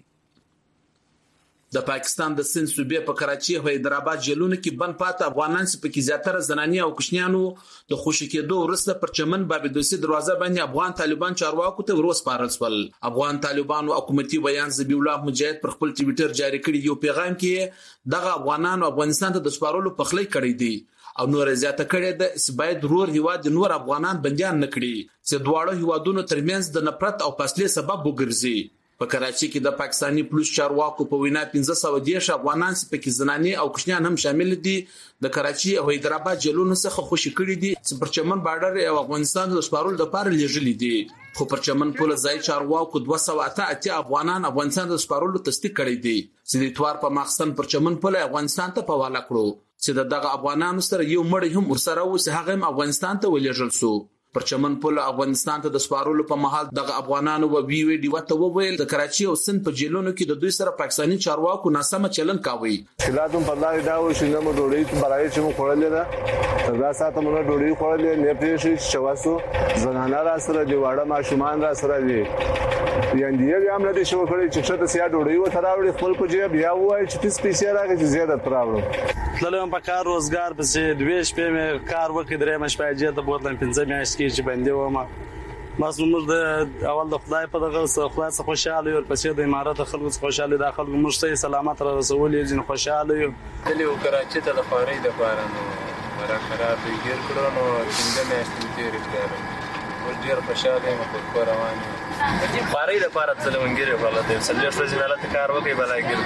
د پاکستان د سند صوبې په کراچۍ او حیدرآباد جیلونو کې بند پاتې افغانان چې پکې زیاتره زنانې او کوچنیانو د خوشي کېدو وروسته پر چمن بابدوسي دروازه باندې افغان طالبان چارواکو ته وروسپارل شول. افغان طالبانو حکومتي بیان ذبیح الله مجاهد پر خپل ټویټر جاری کړی یو پیغام کې دغه افغانانو افغانستان ته د سپارلو پخلی کړی دی او نور زیاته کړی ده چې باید ضرور هیواد نور افغانان بنديان نه کړي چې دواړو هیوادونو ترمنځ د نفرت او فاصلې سبب وګرځي. په کراچۍ کې د پاکستاني پولیس چارواکو په وینا پنځه سوه دېرش افغانان چې پکې زنانې او کوچنیان هم شامل دي د کراچۍ او حیدرآباد جیلونو څخه خوشي کړي دي چې پر چمن بارډر او افغانستان د سپارول د پاره لېږلي دي. خو پر چمن پوله ځای چارواکو دوه سوه اته اتیا افغانان افغانستان د سپارولو تصدیق کړی دي چې د اتوار په ماخستن پر چمن پوله افغانستان ته حواله کړو چې دغه افغانانو سره یو مړی هم ورسره و چې هغه هم افغانستان ته ولېږل شو. پر چمن پوله افغانستان ته د سپارولو په محل دغه افغانانو و وی وی ډیوا ته وویل د کراچۍ او سند په جیلونو کې د دوی سره پاکستاني چارواکو ناسمه چلن کاوه. خلاتم په لارې دا و چې نو ډوړې برای چې مو خورلې ده تر دا ساته مو ډوړې خورلې نه پېښې شواسو زنانه را سره دی واړه ماشومان را سره دی یاندې یې هم نه دي شو کړی چې څه ته ډوړې و تراوړې خپل په جیب بیا وای چې پیس پیسې راغی چې زیاته تراوړم تلم په کار روزګار پسې دوه شپې مې کار وکړ درې مې شپې اجازه ته بوتلم پنځه میاشتې چې باندې ومه بس موږ د اول د خدای په دغه خدای څخه خوشاله یو پسې د امارات خلکو څخه خوشاله د خلکو موږ ته سلامت را رسولې ځین خوشاله یو دلی او کراچۍ ته د خاري د پاره نو مرا خراب یې کړو نو څنګه میاشتې تیرې کړم ور ډیر خوشاله یم په کور روان یم چې خاري د پاره څلونګيره ولا د سلجر څخه نه کار وکي بلایګر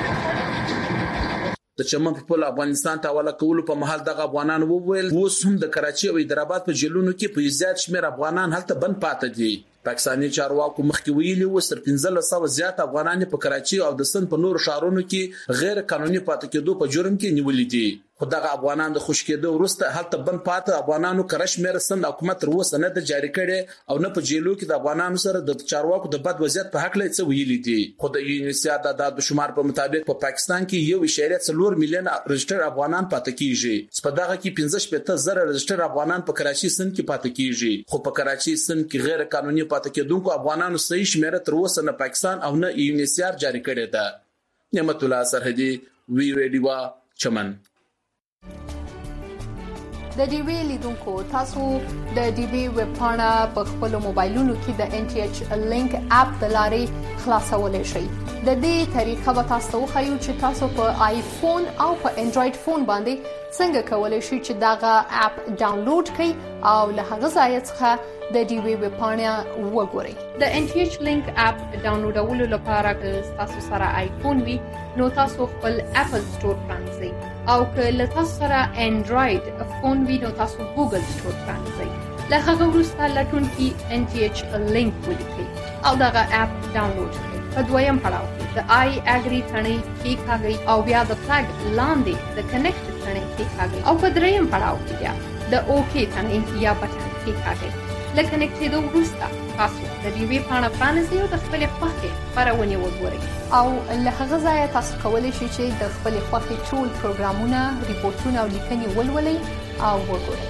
د چمن په پوله افغانستان ته حواله کولو په محل دغه افغانان وویل اوس هم د کراچۍ او حیدرآباد په جیلونو کې په زیات شمېر افغانان هلته بند پاتې دي. پاکستاني چارواکو مخکې ویلي و تر پنځه سوه زیات افغانان په کراچۍ او د سند په نورو ښارونو کې غیر قانوني پاتې کېدو په جرم کې نیولې دي. خو دغه افغانان د خوش کېدو وروسته هلته بند پاتې افغانانو کرش مېر سند حکومت تر اوسه نه د جاری کړي او نه په جیلو کې د افغانانو سره د چارواکو د بد وضعیت په حق لې څه ویلي دي. خو د یونیسیا د عدد شمار په مطابق په پاکستان کې یو اشاریه څلور میلیون رجسټر افغانان پاتې کیږي. په دغه کې پنځه شپږ زره رجسټر افغانان په کراچۍ سند کې پاتې کیږي. خو په کراچۍ سند کې غیر قانوني پاتې کېدونکو افغانانو صحیح شمېر تر اوسه نه پاکستان او نه یونیسیا جاری کړی ده. نعمت الله سرحدي وی وی ډیوا چمن. د ډیوی لیدونکو تاسو د ډیوی ویب پاڼه په خپل موبایلونو کې د ان ټي ایچ لینک اپ د لارې خلاصولای شئ. د دې طریقه به تاسو وښیو چې تاسو په آیفون او په انډراید فون باندې څنګه کولای شئ چې داغه اپ ډاونلوډ کړئ او له هغه ځای څخه د ډیوی ویب پاڼه وګورئ. د ان ټي ایچ لینک اپ ډاونلوډولو لپاره که تاسو سره آیفون وي نو تاسو خپل اپل سٹور پرانځئ او که له تاسو سره انډراید فون وي نو تاسو ګوګل سٹور پرانځئ. له هغه وروسته لټون کې ان ټي ایچ لینک ولیکئ او دغه اپ ډاونلوډ کړئ. په دویم پړاو کې د آی اګری تڼۍ کېکاږئ او بیا د فلګ لاندې د کنیکټ تڼۍ کېکاږئ او په دریم پړاو کې بیا د اوکې تڼۍ یا بټن کېکاږئ. له کنیکټېدو وروسته تاسو د ډیوی پاڼه پرانیزئ او د خپلې خوښې خپرونې وګورئ او له هغه ځایه تاسو کولی شئ چې د خپلې خوښې ټول پروګرامونه، ریپورټونه او لیکنې ولولئ او وګورئ.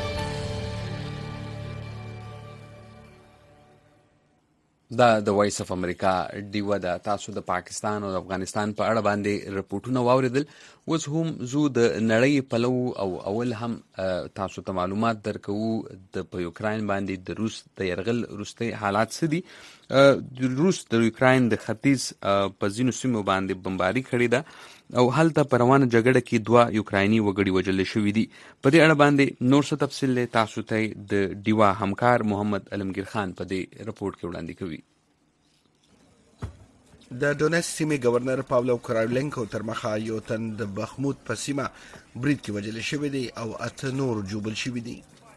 دا د وایس اف امریکا ډیوه ده. تاسو د پاکستان او د افغانستان په اړه باندې رپورټونه واوریدل. اوس هم زه د نړۍ پلو او اول هم تاسو ته معلومات درکو د په یوکراین باندې د روس د یرغل وروستي حالات څه دي. روس د یوکراین د ختیځ په ځینو سیمو باندې بمباري کړې ده او هلته په روانه جګړه کې دوه یوکرایني وګړي وژل شوي دي. په دې اړه باندې نور څه تفصیل تاسو ته د ډیوا همکار محمد علمگیر خان په دې رپورټ کې وړاندې کوي. د ډونیټس سیمې گورنر پاولو کورالینکو تر مخه یو تن د بخمود په سیمه برید کې وژل شوی دی او اته نور جوبل شوي دي.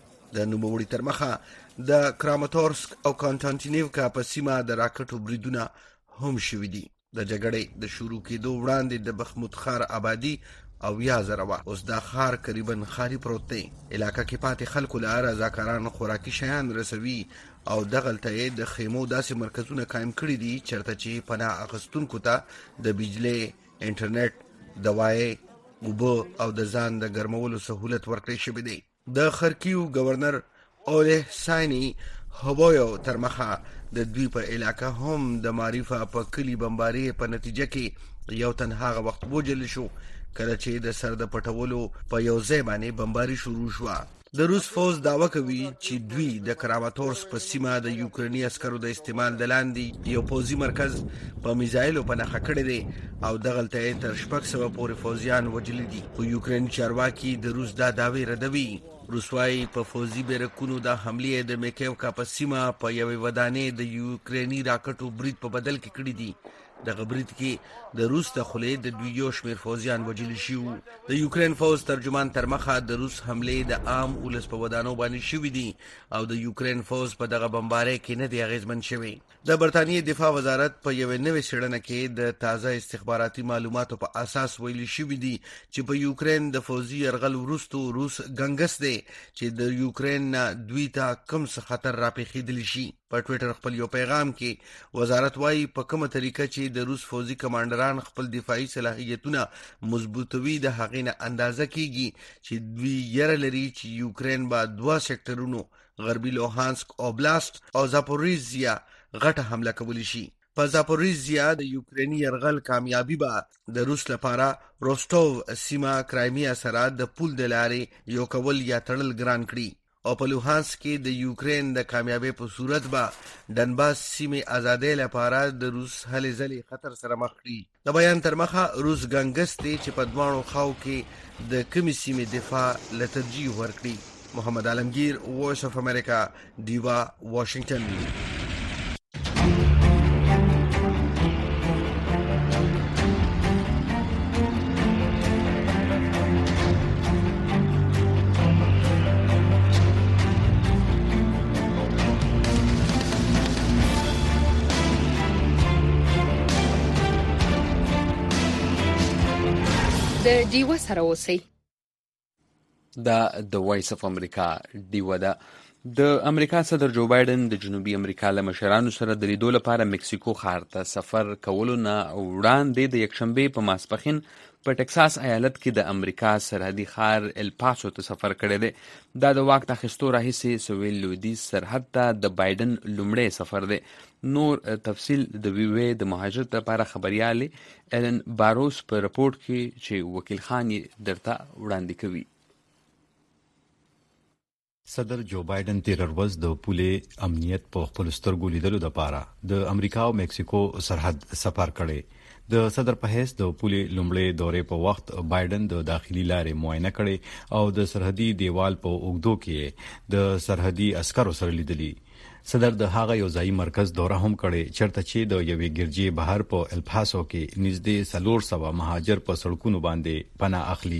د نوموړي تر مخه د کراماتورسک او کانټانټینیوکا په سیمه د راکټو بریدونه هم شوي دي. د جګړې د شروع کېدو وړاندې د بخمود ښار آبادي او یا زره وه. اوس دا ښار قریبا خالي پروت دی. علاقه کې پاتې خلکو له رضاکاران خوراکي شیان رسوي او دغلته یې د خیمو داسې مرکزونه قایم کړي دي چېرته چې پناه اخیستونکو ته د بجلۍ، انټرنیټ، دوایې، اوبه او د ځان د ګرمولو سهولت ورکړی شوی دی. د خرکیو گورنر اوله سایني هوبویو تر مخه د دوی په علاقه هم د معرفه په کلی بمباري په نتیجه کې یو تن هغه وخت وژل شو کله چې د سر د پټولو په یو ځای باندې بمباري شروع شوه. د روس فوز دعوه کوي چې دوی د کراماتورسک په سیمه د یوکریني عسکرو د استعمال د لاندې یو پوځي مرکز په میزایلو په نښه کړی دی او دغلته یې تر شپږ سوه پورې پوځیان وژلي دي. خو یوکرین چارواکي د روس دا دعوې ردوي. روس وايي په پوځي بیرکونو د حملې د میکیوکا په سیمه په یوې ودانۍ د یوکریني راکټو برید په بدل کې کړي دي. دغه برید کې د روس د خولې د دوی یو شمېر پوځیان وژل شوي. د یوکرین فوز ترجمان تر مخه د روس حملې د عام ولس په ودانو باندې شوي دي او د یوکرین فوز په دغه بمبارۍ کې نه دی اغېزمن شوی. د برطانیې دفاع وزارت په یوې نوې څېړنه کې د تازه استخباراتي معلوماتو په اساس ویلي شوي دي چې په یوکرین د فوزي یرغل وروستو روس ګنګس دی چې د یوکرین نه دوی ته کوم څه خطر راپېښېدلی شي. په ټویټر خپل یو پیغام کې وزارت وایي په کومه طریقه چې د روس فوزي کمانډران خپل دفاعي صلاحیتونه مضبوطوي د هغې نه اندازه کیږي چې دوی یره لري چې یوکرین به دوه سیکټرونو غربي لوهانسک اوبلاست او زاپوریزیا غټه حمله کولی شي. په زاپوریزیا د یوکریني یرغل کامیابي به د روس لپاره روستوو سیمه کرایمیا سره د پول د لارې یو کول یا تړل ګران کړي او په لوهانسک کې د یوکرین د کامیابی په صورت به ډنباس سیمې ازادۍ لپاره د روس هلې ځلې خطر سره مخ کړي. د بیان تر مخه روس ګنګس دی چې په دواړو خواو کې د کومې سیمې دفاع له ترجیح ورکړي. محمد علمگیر، وایس اف امریکا، ډیوا، واشنگټن. د ډیوه سره اوسئ. دا د وایس اف امریکا ډیوه ده. د امریکا صدر جو بایدن د جنوبي امریکا له مشرانو سره د لیدو لپاره مکسیکو ښار ته سفر کولو نه وړاندې د یکشنبې په ماسپښین په ټکساس ایالت کې د امریکا سرحدي ښار الپاسو ته سفر کړی دی. دا د واک د اخیستو راهیسې سویل لویدیځ سرحد ته د بایدن لومړی سفر دی. نور تفصیل د وی وی د مهاجرت لپاره خبريالې ایلن باروس په رپورټ کې چې وکیل خان یې درته وړاندې کوي. صدر جو بایدن تیر ورځ د پولې امنیت په خپل سترګو لیدلو لپاره د امریکا او مکسیکو سرحد سفر کړي د صدر په حیث د پولې لومړی دورې په وخت بایدن د داخلي لارې معاینه کړي او د سرحدي دیوال په اوږدو کې د سرحدي عسکرو سره لیدلي. صدر د هغه یو ځای مرکز دوره هم کړي چرته چې د یوې ګرجې بهر په الپاسو کې نږدې سلور سوا مهاجر په سړکونو باندې پناه اخلي.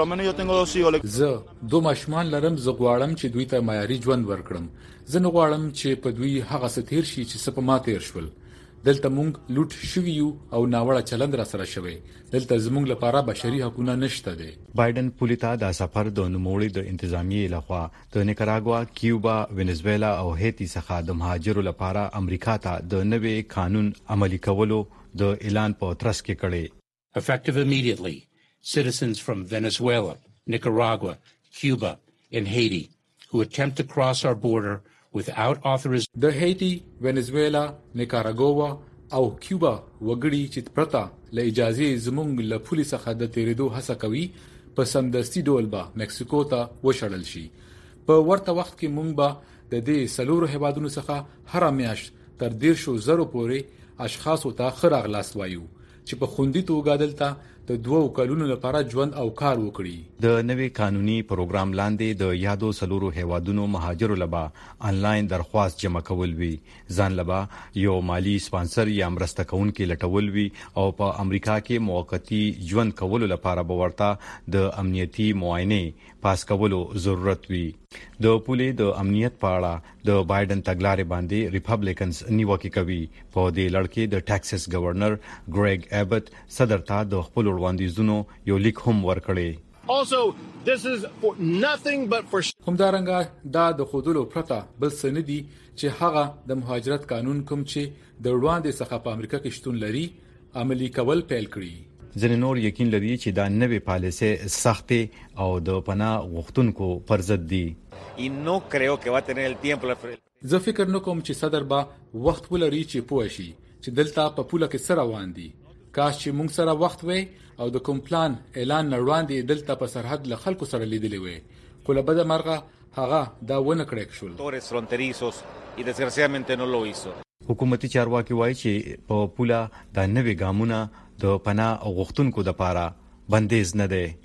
زه دوه ماشومان لرم، زه غواړم چې دوی ته معیاري ژوند ورکړم. زه نه غواړم چې په دوی هغه څه تیر شي چې څه په ما تیر شول. دلته مونږ لوټ شوی یو او ناوړه چلند را سره شوی. دلته زموږ لپاره بشري حقوق نشته دي. بایدن پولیتا د سفر د نوموړي د انتظامیې لخوا د نیکاراګوا، کیوبا، وینزویلا او هیتی څخه د مهاجرو لپاره امریکا ته د نوې قانون عملي کولو د اعلان په ترڅ کې کړي. Effective immediately, citizens from Venezuela, Nicaragua, Cuba and Haiti who attempt to cross our border without authorization. د هیتی، وینزویلا، نیکاراګوا او کیوبا وګړي چې پرتا له اجازه زمونږ له پولیس څخه د تیریدو هڅه کوي په سمدستي ډول به مکسیکو ته وشړل شي. په ورته وخت کې مونږ به د دې سلورو هیوادونو څخه هر میاشت تر دیرشو زرو پورې اشخاص ته خراغ لاس وایو چې په خوندي توګه دلته د دوه کلونو لپاره ژوند او کار وکړي. د نوې قانوني پروګرام لاندې د یادو سلورو هیوادونو مهاجرو لبا انلاین درخواست جمع کول وی، ځان لبا یو مالی سپانسر یا مرسته کوونکې لټول وی او په امریکا کې موقتی ژوند کولو لپاره به ورته د امنیتي معاینې پاس کولو ضرورت وی. د پولې د امنیت په اړه د بایدن تګلارې باندې ریپبلیکنز نیوکه کوي. په دې لړ کې د ټکساس گورنر ګریګ ایبټ صدر ته د خپل وړاندیزونو یو لیک هم ورکړی. Also this is for nothing but for همدارنګه دا د خودلو پرته بل څه نه دي چې هغه د مهاجرت قانون کوم چې د وړاندې څخه په امریکا کې شتون لري عملی کول پیل کړي. ځینې نور یقین لري چې دا نوې پالیسي سختې او د پناه غوښتونکو پر ضد دي. y no creo que va a tener el tiempo. زه فکر نکوم چې صدر با وخت ولري چې پوه شي چې دلته په پوله کې سره روان دي. کاش چې موږ سره وخت وي او د کوم پلان اعلان وړاندې دلته په سرحد له خلکو سره لیدلی وي. خو له بده مرغه هغه دا ونه کړی شول. Torres fronterizos y desgraciadamente no lo hizo. حکومتي چارواکي وایي چې په پوله د نوې ګامونه د پناه غوښتونکو لپاره بندیز نه دی.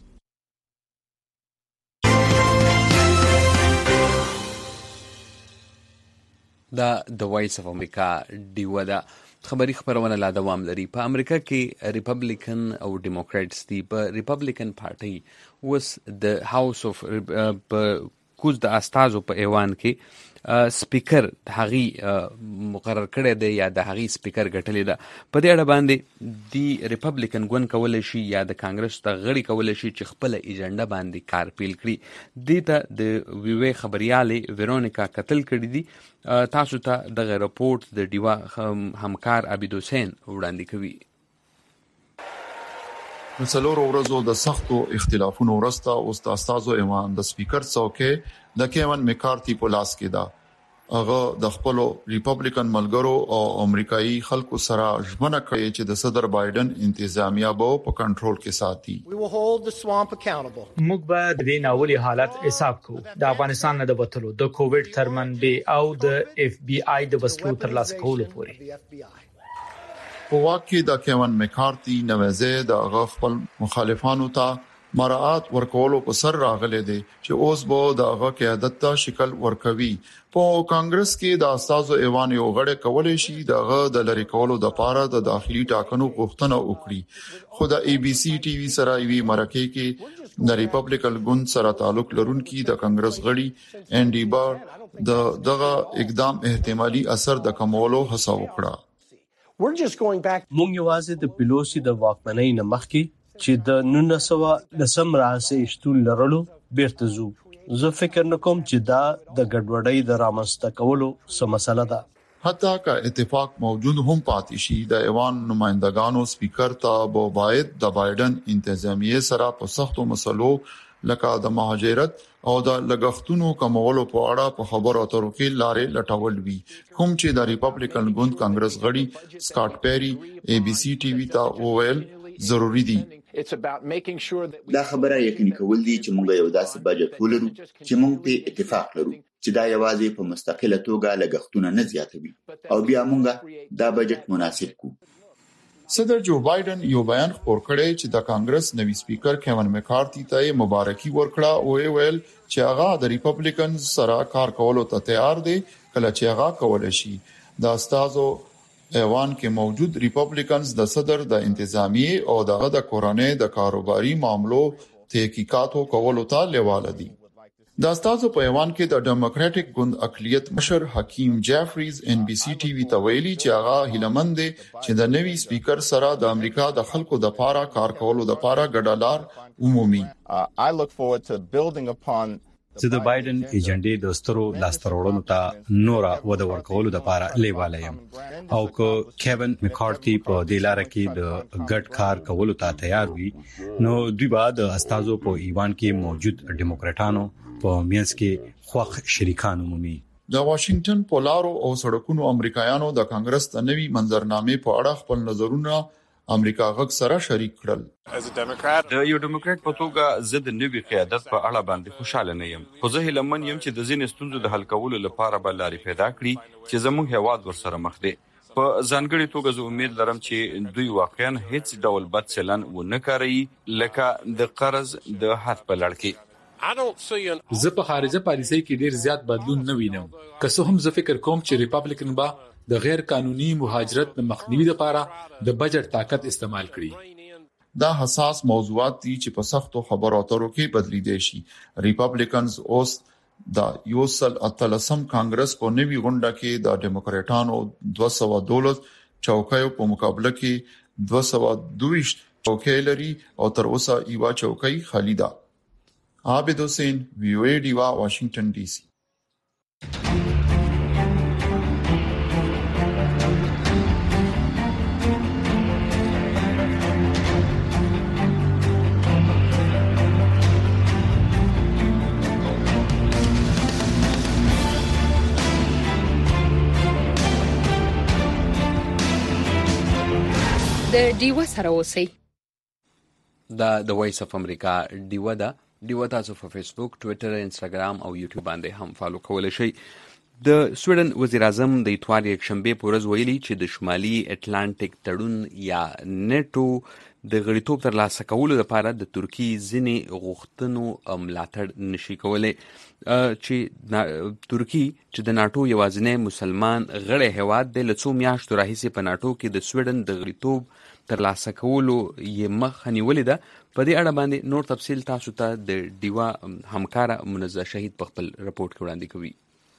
دا د وایس اف امریکا ډیو ده. خبري خبرونه لا دوام لري. په امریکا کې ریپبلیکن او ډیموکراتس دي. په ریپبلیکن پارټي اوس د هاوس اف په کوز د استازو په ایوان کې سپیکر هغي مقرر کړی دی یا د هغي سپیکر ګټلې ده. په دې اړه باندې دی ریپبلیکن ګوند کولای شي یا د کانګرس ته غړي کولای شي چې خپل ایجنډا باندې کار پیل کړي. دې ته د ویوي خبريالې ویرونیکا قتل کړی دي. تاسو ته د رپورت د ډیوا همکار عبید حسین وړاندې کوي. څلورو ورځو د سختو اختلافونو وروسته اوس د استازو ایوان د سپیکر څوکۍ د کیون میکارتي په لاس کې ده. هغه د خپل ریپبلیکن ملګرو او امریکایي خلکو سره ژمنه کوي چې د صدر بایدن انتظامیه به په کنټرول کې ساتي. موږ به د دې ناولي حالت حساب کوو. د افغانستان نه د وټلو د کووډ ترمنډي او د اف بي آی د وسلو تر لاس کولو پورې. په واقع د کیون میکارتي نوځه د خپل مخالفانو ته مراعات ورکولو په سر راغلي دي چې اوس به د هغه قیادت ته شکل ورکوي. په کانګرس کې د استازو ایوان یو غړی کولای شي دغه د لری کولو د پاره د داخلي ټاکنو غوښتنه وکړي. خو د ای بي سي ټي وي سره وی مرکه کې د ریپبلیکن ګوند سره تعلق لرونکي د کانګرس غړي انډي بار د دغه اقدام احتمالي اثر د کمولو هڅه وکړه. مونږ یوازې د پیلوسی د واکمنۍ نه مخکې چې د نولس سوه لسم راځي شتون لرلو بیرته زو. زه فکر نکوم چې دا د ګډوډۍ د رامنځته کولو څه مسله ده. حتی که اتفاق موجود هم پاتې شي د ایوان نمائندگانو سپیکر ته به باید د بایدن انتظامیه سره په سختو مسلو لکه د مهاجرت او د لګښتونو کمولو په اړه په خبرو اترو کې لارې لټول وی. کوم چې د ریپبلیکن ګوند کانګرس غړي سکاټ پیری ای بي سي ټي وي ته وویل ضروری دي دا خبره یقیني کول دي چې موږ یو داسې بجټ ولرو چې موږ په اتفاق لرو چې دا یوازې په مستقله توګه لګښتونه نه زیاتوي او بیا موږ دا بجټ مناسب کو. صدر جو بایدن یو بیان خپور کړی چې د کانګرس نوی سپیکر کیون مکارتي ته مبارکي ورکړه او ویل چې هغه د ریپبلیکنز سره کار کولو ته تیار دی کله چې هغه کول شي. د استادو ایوان کې موجود ریپبلیکنز د صدر د انتظامیه او دغه د کورنۍ د کاروباري معاملو تحقیقاتو کولو ته لیواله دي. د استادو په ایوان کې د ډیموکراټک ګوند اقلیت مشر حکیم جیفریز ان بي سي ټي وي ته ویلي چې هغه هیلمند دي چې د نوي سپیکر سره د امریکا د خلکو د پاره کار کولو د پاره ګډلار عمومي. زه د بایدن ایجنډې د سترو لاسترولونو ته نورا وده ورکولو د پاره لیواله یم او که کیون مکارتي په د لار کې د ګډ کار کولو ته تیار وي نو دوی بعد استادو په ایوان کې موجود ډیموکراټانو په میانس کې خوخ شریکان عمومي. د واشنگټن پولارو او سړکونو امریکایانو د کانګرس د نوي منظرنامې په اړه خپل نظرونه امریکا غږ سره شریک کړل. د یو ډیموکراټ په توګه زه د نوي قیادت په اړه باندې خوشاله نه یم. خو زه هیلمن یم چې د ځینې ستونزو د حل کولو لپاره به لارې پیدا کړي چې زموږ هیواد ورسره مخ دی. په ځانګړي توګه زه امید لرم چې دوی واقعا هیڅ ډول بد چلن ونه کوي لکه د قرض د حد په لړ کې. زه په خارجه پالیسۍ کې ډیر زیات بدلون نه وینم. که څه هم زه فکر کوم چې ریپبلیکن با د غیر قانوني مهاجرت د مخنیوي لپاره د بجټ طاقت استعمال کړي. دا حساس موضوعات دي چې په سختو خبرو اترو کې بدلیدي شي. ریپبلیکنز اوس د یوسل اتلسم کانګرس په نوي غونډه کې د ډیموکراټانو دوه سوه دولس چوکیو په مقابله کې دوه سوه دوه چوکۍ لري او تر اوسه یو چوکۍ خالی ده. عابد حسین وی او ای ډیوا واشنگټن ډي سي. د ډیوا سره اوسئ. دا د وایس اف امریکا ډیوا ده. ډیوا تاسو په فیسبوک، ټوئیټر، انسټاګرام او یوټیوب باندې هم فالو کولی شئ. د سویډن وزیر اعظم د اتوار یکشنبه په ورځ ویلي چې د شمالي اټلانټیک تړون یا نیټو د غړیتوب ترلاسه کولو لپاره د ترکیې ځینې غوښتنو ملاتړ نشي کولی. چې ترکیې چې د ناټو یوازینی مسلمان غړی هیواد دی، له څو میاشتو راهیسې په ناټو کې د سویډن د غړیتوب ترلاسه کولو یې مخه نیولې ده. په دې اړه باندې نور تفصیل تاسو ته د ډیوا همکاره منزه شهید په خپل رپورټ کې وړاندې کوي.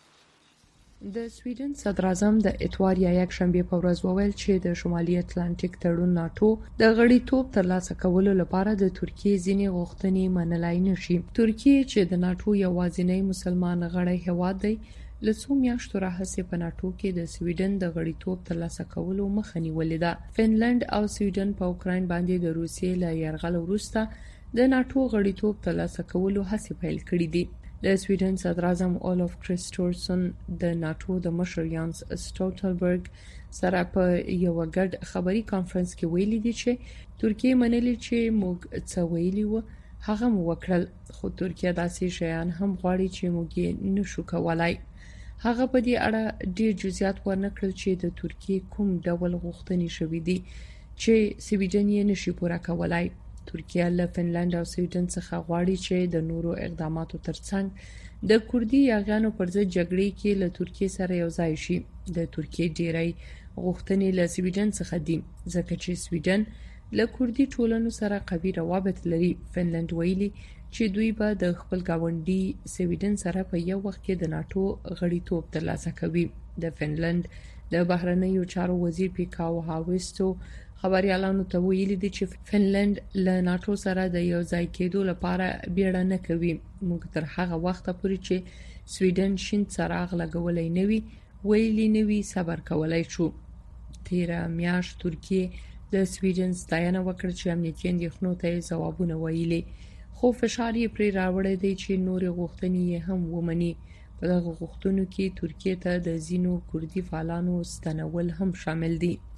د سویډن صدر اعظم د اتوار یا یک شنبه په ورځ وویل چې د شمالي اټلانټیک تړون ناټو د غړیتوب ترلاسه کولو لپاره د ترکیې ځینې غوښتنې منلای نشي. ترکیې چې د ناټو یوازینی مسلمان غړی هیواد دی، له څو میاشتو راهیسې په ناټو کې د سویډن د غړیتوب ترلاسه کولو مخه نیولې ده. فنلند او سویډن په اوکراین باندې د روسیې له یرغل وروسته د ناټو غړیتوب ترلاسه کولو هڅې پیل کړې دي. د سویډن صدر اعظم اولف کرستورسن د ناټو د مشر یانس سټولټنبرګ سره په یو ګډ خبري کانفرنس کې ویلي دي چې ترکیه منلي چې موږ څه ویلي وو هغه مو وکړل، خو ترکیه داسې شیان هم غواړي چې موږ یې نشو کولای. هغه په دې اړه ډیر جزئیات ورنکړل چې د ترکیه کوم ډول غوښتنې شوې دي چې سویډن یې نشي پوره کولای. ترکیه له فنلند او سویډن څخه غواړي چې د نورو اقداماتو ترڅنګ د کوردي یاغیانو پر ضد جګړې کې له ترکیه سره یو ځای شي. د ترکیه ډیری غوښتنې له سویډن څخه دي ځکه چې سویډن له کوردي ټولنو سره قوي روابط لري. فنلند ویلي چې دوی به د خپل ګاونډي سویډن سره په یو وخت کې د ناټو غړیتوب ترلاسه کوي. د فنلند د بهرنیو چارو وزیر پیکاو هاویستو خبريالانو ته ویلي دي چې فنلند له ناټو سره د یو ځای کېدو لپاره بیړه نه کوي. موږ تر هغه وخته پورې چې سویډن شین څراغ لګولای نه وي ویلي نه وي صبر کولای شو. تیره میاشت ترکیه د سویډن ستاینه وکړه چې امنیتي اندېښنو ته ځوابونه ویلي، خو فشار یې پرې راوړی دی چې نورې غوښتنې یې هم ومني. په دغه غوښتنو کې ترکیه ته د ځینو کوردي فعالانو ستنول هم شامل دي.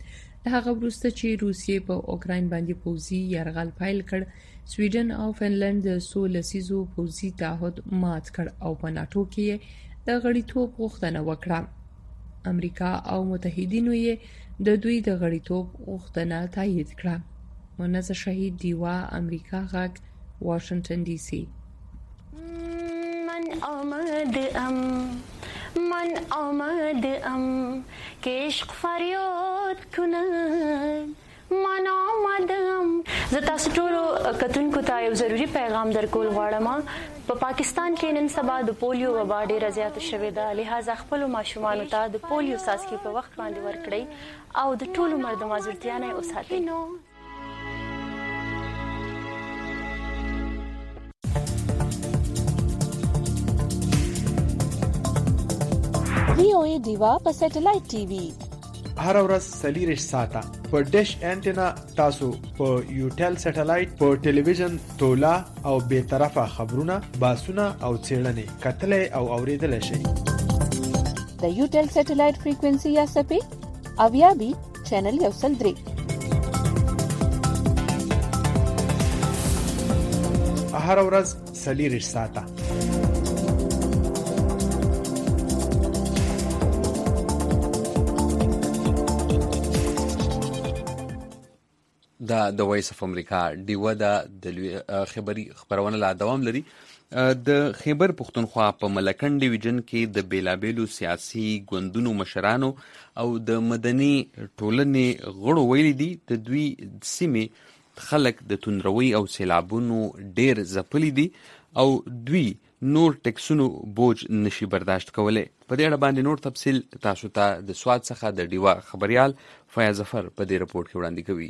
هغه وروسته چې روسیې په اوکراین باندې پوځي یرغل پیل کړ، سویډن او فنلند د څو لسیزو پوځي تعهد مات کړ او په ناټو کې د غړیتوب غوښتنه وکړه. امریکا او متحدینو یې د دوی د غړیتوب غوښتنه تایید کړه. منزه شهید دیوا، امریکا غږ، واشنگټن ډي سي. من آمد ام من آمد ام که عشق فریاد کند من آمدم. زه تاسو ټولو کتونکو ته یو ضروری پیغام درکول غواړم. په پاکستان کې نن سبا د پولیو وبا ډیره زیاته شوې ده، لہذا خپل ماشومانو ته د پولیو څاڅکي په وخت باندې ورکړئ او د ټولو مرد معذورتیا نه وساتئ. وی او ای دیوا په سټلایټ ټي وي هر ورځ سلیریش ساته په ډیش انټینا تاسو په یوټل سټلایټ په ټلویزیون تولا او به طرفه خبرونه باسونه او چیرنې کتلې او اوریدل شي. د یوټل سټلایټ فریکوئنسي یا سپی اویا بي چینل یو سل درې. هر ورځ سلیریش ساته دا د وایس اف امریکا ډیوه د خبري خبرونه لا دوام لري. د خیبر پختونخوا په ملکن ډیویژن کې د بیلابیلو سیاسي ګوندونو مشرانو او د مدني ټولنې غړو ویلي دي د دوی سیمې خلک د توندروي او سیلابونو ډیر ځپلي دي او دوی نور ټیکسونو بوج نشي برداشت کولای. په دې اړه باندې نور تفصیل تاسو ته د سواد څخه د ډیوه خبريال فیاض ظفر په دې رپورت کې وړاندې کوي.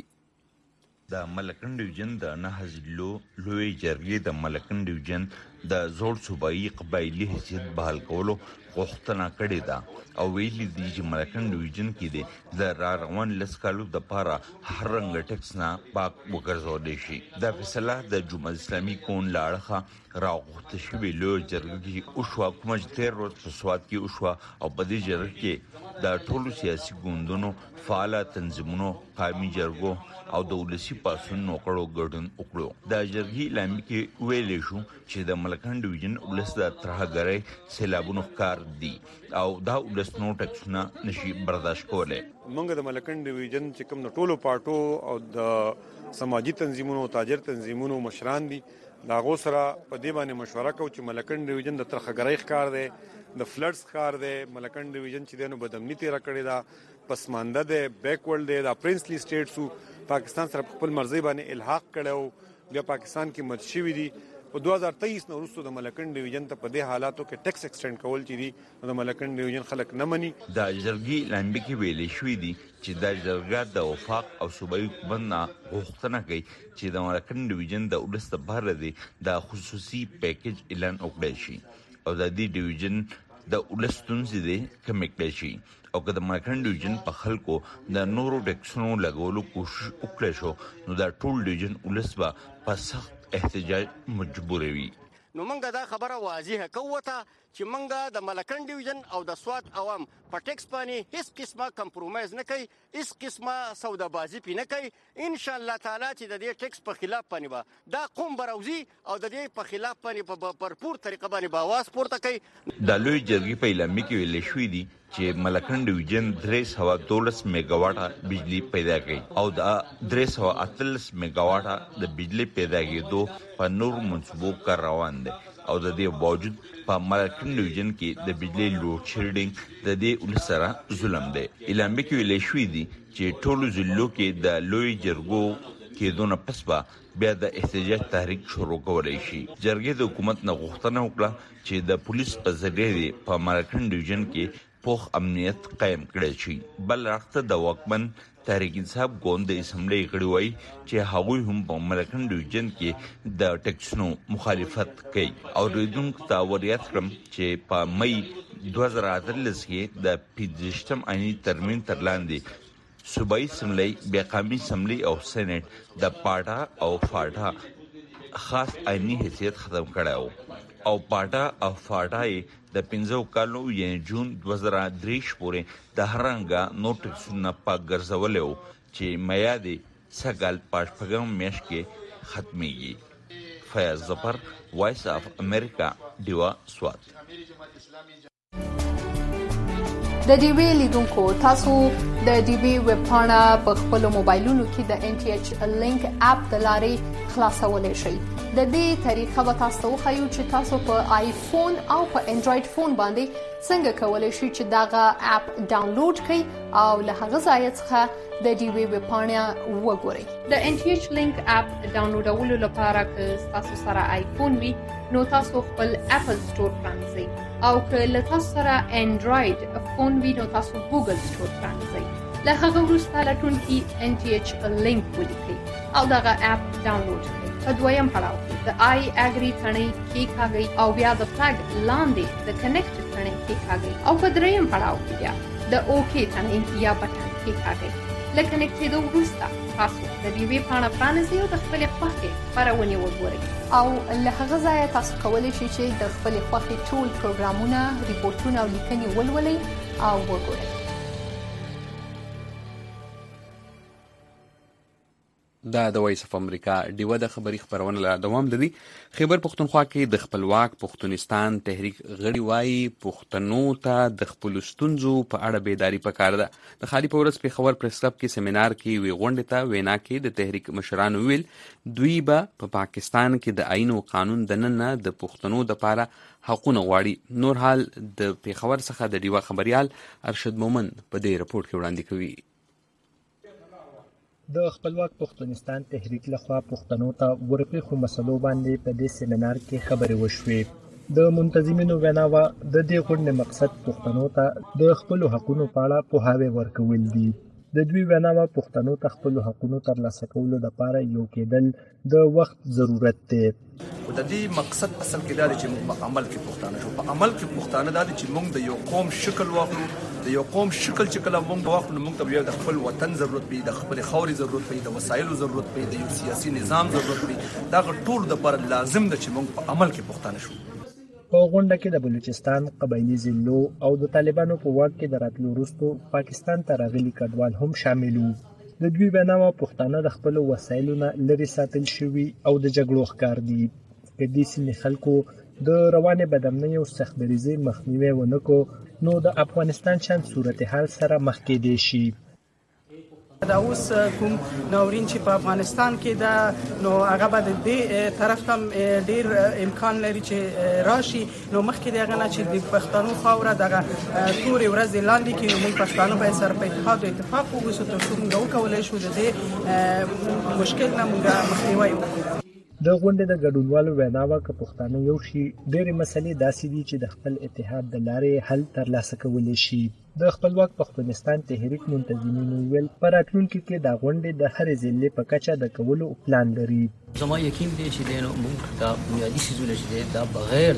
د ملکن ډیویژن د نه ضلعو لوی جرګې د ملکن ډیویژن د زوړ صوبایي قبایلي حیثیت بحال کولو غوښتنه کړې ده او ویلي دي چې ملکن ډیویژن کې د را روان لس کالو دپاره هر رنګه ټکس نه پاک وګرځولی شي. دا فیصله د جمهوریت اسلامي کون له اړخه راغوښته شوې لویه جرګه کې وشوه، کومه چې تېر ورځ په سوات کې وشوه او په دې جرګه کې د ټولو سیاسي ګوندونو فعاله تنظیمونو، قومي جرګو او د ولسي پاڅون نوکړو ګډون وکړو. د جرګې اعلامیه کې ویلی شو چې د ملکن ډیویژن ولس د ترهګرۍ سیلابونو ښکار دي او دا ولس نو ټکسونه نشي برداشت کولی. موږ د ملکن ډیویژن چې کوم د ټولو پارټو او د سماجي تنظیمونو تاجر تنظیمونو مشران دي د هغو سره په دې باندې مشوره کوو چې ملکن ډیویژن د ترهګرۍ ښکار دی، د فلډز ښکار دی. ملکن ډیویژن چې دی نو بدامني تېره کړې ده، پسمانده دی، بیکورډ دی. دا پرنسلی سټیټسو پاکستان سره په خپل مرزي باندې الحاق کړو، بیا پاکستان کې مد شوي دي. په دوه هزار تیئیس نه وروسته د ملکن ډیویژن ته په دې حالاتو کې ټیکس ایکسټینډ کول چې دي د ملکن ډیویژن خلک نه مني. د جرګې اعلامیه کې ویلي شوي دي چې دا جرګه د وفاق او صوبایي حکومت نه غوښتنه کوي چې د ملکن ډیویژن د ولس لپاره دی د خصوصي پیکیج اعلان وکړی شي او د دې ډیویژن د ولس ستونزې دی کمې کړی شي او که د ملکن ډیویژن په خلکو د نورو ټیکسونو لګولو کوشش وکړی شو نو دا ټول ډیویژن ولس به په سخت احتجاج مجبوروي. نو موږ دا خبره واضحه کوو ته چې موږ د ملکن ډیویژن او د سوات عوام په ټیکس باندې هیڅ قسمه کمپرومایز نه کوي، هیڅ قسمه سودابازي پې نه کوي. ان شاء الله تعالی چې د دې ټیکس په خلاف باندې به دا قوم براوزي او د دې په خلاف باندې په پرپور طریقه باندې به आवाज پورته کوي. د لوی جرګې په اعلامیه کې ویل شوي دي چې ملکن ډیویژن درې سوه دولس میګاواټه بجلی پیدا کوي او د درې سوه اتلس میګاواټه د بجلی پیدا کېدو په نورو منصوبو کار روان دی او د دې باوجود په ملکن ډیویژن کې د بجلی لوډ شیډینګ د دې ولس سره ظلم دی. اعلامیه کې ویل شوي دي چې ټولو ضلعو کې د لوی جرګو کېدو نه پس به بیا د احتجاج تحریک شروع کولی شي. جرګې د حکومت نه غوښتنه وکړه چې د پولیس په ذریعه په ملکن ډیویژن کې پوخ امنیت قایم کړی شي. بل اړخ د واکمن تحریک انصاف ګوند د اسمبلی غړي وایي چې هغوی هم په ملکن ډیویژن کې د ټیکسونو مخالفت کوي او ریډونکو ته وریاد کړم چې په مئی دوه زره اتلس کې د پنځویشتم آئیني ترمیم تر لاندې صوبایي اسمبلی، بیا قومي اسمبلی او سینټ د پاټا او فاټا خاص آئیني حیثیت ختم کړی و او پاټا او فاټا یې د پنځو کالو یعنې جون دوه زره دېرش پورې د هر رنګه نور ټیکسونه پاک ګرځولی و چې میادې سګال پاشپګم میش کې ختميږي. فیاض ظفر، وایس اف امریکا، دیوا سوات. د ډي وی لیدونکو تاسو د ډي وی ویب پاڼه په خپل موبایلونو کې د ان ټي ایچ لینک اپ د لارې خلاصولای شئ. د دې طریقه به تاسو وښیو چې تاسو په آیفون او په انډراید فون باندې څنګه کولای شئ چې داغه اپ ډاونلوډ کړئ او له هغه ځای څخه د ډي وی ویب پاڼه وګورئ. د ان ټي ایچ لینک اپ ډاونلوډولو لپاره که تاسو سره آیفون وي نو تاسو خپل اپل سٹور پرانځئ او که له تاسو سره انډراید فون وي نو تاسو ګوګل سٹور پرانځئ. له هغه وروسته لټونکي ان ټي ایچ لینک ولیکئ او دغه اپ ډاونلوډ کړئ. په دویم پړاو کې د آی اګری تڼۍ کېکاږئ او بیا د فلګ لاندې د کنیکټ تڼۍ کېکاږئ او په دریم پړاو کې بیا د اوکې تڼۍ یا بټن کېکاږئ. له کنیکټېدو وروسته تاسو د ډي وی پاڼه پرانیزئ او د خپلې خوښې خپرونې وګورئ او له هغه ځایه تاسو کولی شئ چې د خپلې خوښې ټول پروګرامونه، ریپورټونه او لیکنې ولولئ او وګورئ. دا د وایس اف امریکا ډیوه د خبري خبرونه لا دوام لري. خیبر پښتونخوا کې د خپلواک پښتونستان تحریک غړي وایي پښتنو ته د خپل ستونزو په اړه بیداری پکار ده. د خالي پورس په خبر پریس کلب کې سیمینار کې وی غونډه ته وینا کې د تحریک مشرانو ویل دوی به په پا پاکستان کې د آئین او قانون د نن د پښتنو د لپاره حقونه غواړي. نور حال د پیښور څخه د ډیوه خبريال ارشد مومن په دې رپورت کې وړاندې کوي. د خپلواک پښتونستان تحریک لخوا پښتنو ته ورپېښو مسلو باندې په دې سیمینار کې خبرې وشوې. د منتظمینو وینا وه د دې غونډې مقصد پښتنو ته د خپلو حقونو په اړه پوهاوی ورکول دي. د دوی وینا وه پښتنو ته خپلو حقونو ترلاسه کولو لپاره یو کېدل د وخت ضرورت دی. د دې مقصد اصل کې دا دی چې موږ په عمل کې پښتانه شو. په عمل کې پښتانه دا دی چې موږ د یو قوم شکل واخلو. د یو قوم شکل چې کله موږ واخلو موږ ته بیا د خپل وطن ضرورت وي، د خپل خاورې ضرورت وي، د وسایلو ضرورت وي، د یو سیاسي نظام ضرورت وي. دا ټول د پر لازم ده چې موږ په عمل کې پښتانه شو. په غونډه کې د بلوچستان قبایلی ضلعو او د طالبانو په واک کې د راتلو وروسته پاکستان ته راغلي کډوال هم شامل وو. د دوی وینا وه پښتانه د خپلو وسایلو نه لرې ساتل شوي او د جګړو ښکار دي. که دې سیمې خلکو د روانې بدامنۍ او سختدریزۍ مخنیوی ونه کړو نو د افغانستان شان صورتحال سره مخ کېدی شي. دا اوس کوم ناورین چې په افغانستان کې دا نو هغه به د دې طرف ته ډیر امکان لري چې راشي. نو مخکې د هغه نه چې د پښتنو خاوره دغه تورې ورځې لاندې کړي نو موږ پښتانه باید سره په اتحاد او اتفاق ووسو تر څو موږ وکولی شو د دې مشکل نه موږ مخنیوی وکړو. د غونډې د ګډونوالو وینا وه که پښتانه یو شي ډېرې مسلې داسې دي چې د خپل اتحاد د لارې حل ترلاسه کولی شي. د خپلواک پښتونستان تحریک منتظمینو ویل په راتلونکي کې دا غونډې د هرې ضلعې په کچه د کولو پلان لري. زما یقین دی چې دی نو موږ دا بنیادي څیزونه چې دی دا بغیر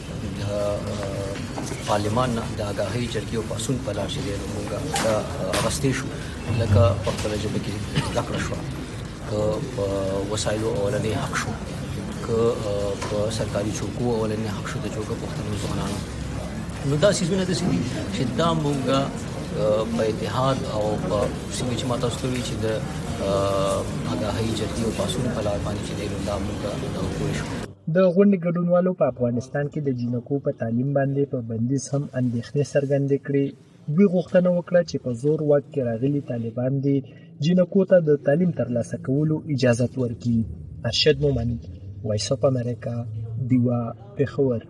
د پارلمان نه د آګاهۍ جرګې او پاڅون په لار چې دی نو موږ دا اغوستی شو لکه په خپله ژبه کې زده کړه شوه، که په وسایلو اولنی حق شو، که په سرکاري چوکو اولنی حق شو د جوګه پښتنو ځوانانو. نو دا سیزونه داسې دي چې دا موږ په اتحاد او په څنګه چې ما تاسو ته وایي چې د آګاهۍ جرګې او پاڅون په لار باندې چې دی نو دا موږ دا وکړی شو. د غونډې ګډونوالو په افغانستان کې د جینکو په تعلیم باندې په بندیز هم اندېښنې څرګندې کړې. دوی غوښتنه وکړه چې په زور واک کې راغلي طالبان دې جینکو ته د تعلیم ترلاسه کولو اجازت ورکړي. ارشد مومن، وایس اف امریکا، دیوا، پېښور.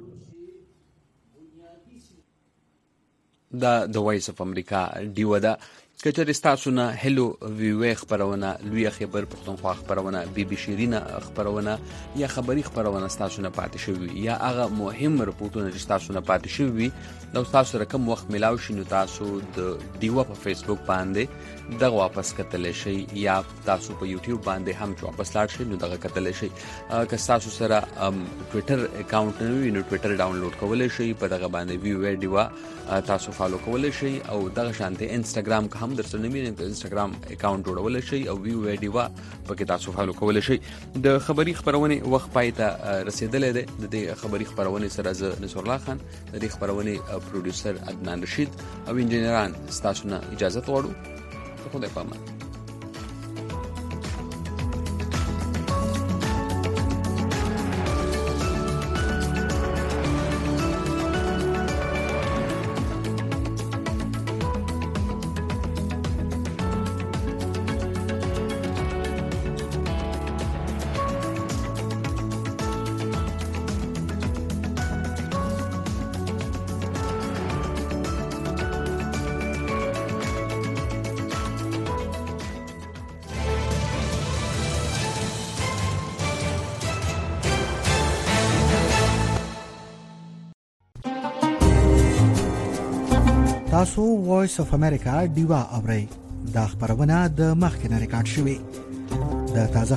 دا د وایس اف امریکا ډیوه ده. که چېرې ستاسو نه هلو ویوې خپرونه، لویه خیبر پښتونخوا خپرونه، بي بي شیرینه خپرونه یا خبري خپرونه ستاسو نه پاتې شوي یا هغه مهم رپورټونه چې ستاسو نه پاتې شوي وي دا ستاسو سره کوم وخت میلاو شي نو تاسو د ډیوه په فیسبوک باندې دغه واپس کتلی شئ یا تاسو په یوټیوب باندې هم چې واپس لاړ شئ نو دغه کتلی شئ. که ستاسو سره ټویټر اکاونټ نه وي نو ټویټر ډاونلوډ کولی شئ، په دغه باندې ویوې ډیوه تاسو فالو کولی شئ او دغه شانتې انسټاګرام که هم در سره نه وي نو انسټاګرام اکاونټ جوړولی شئ او ویوې ډیوه پکې تاسو فالو کولی شئ. د خبري خپرونې وخت پای ته رسېدلی دی. د دې خبري خپرونې سره زه نصرالله خان، د دې خپرونې پروډوسر عدنان رشید او انجینران ستاسو نه اجازت غواړو. خدای پامان. تاسو وایس اف امریکا ډیوا اورئ دا خبرونه د مخکنه ریکارډ شوې د تازه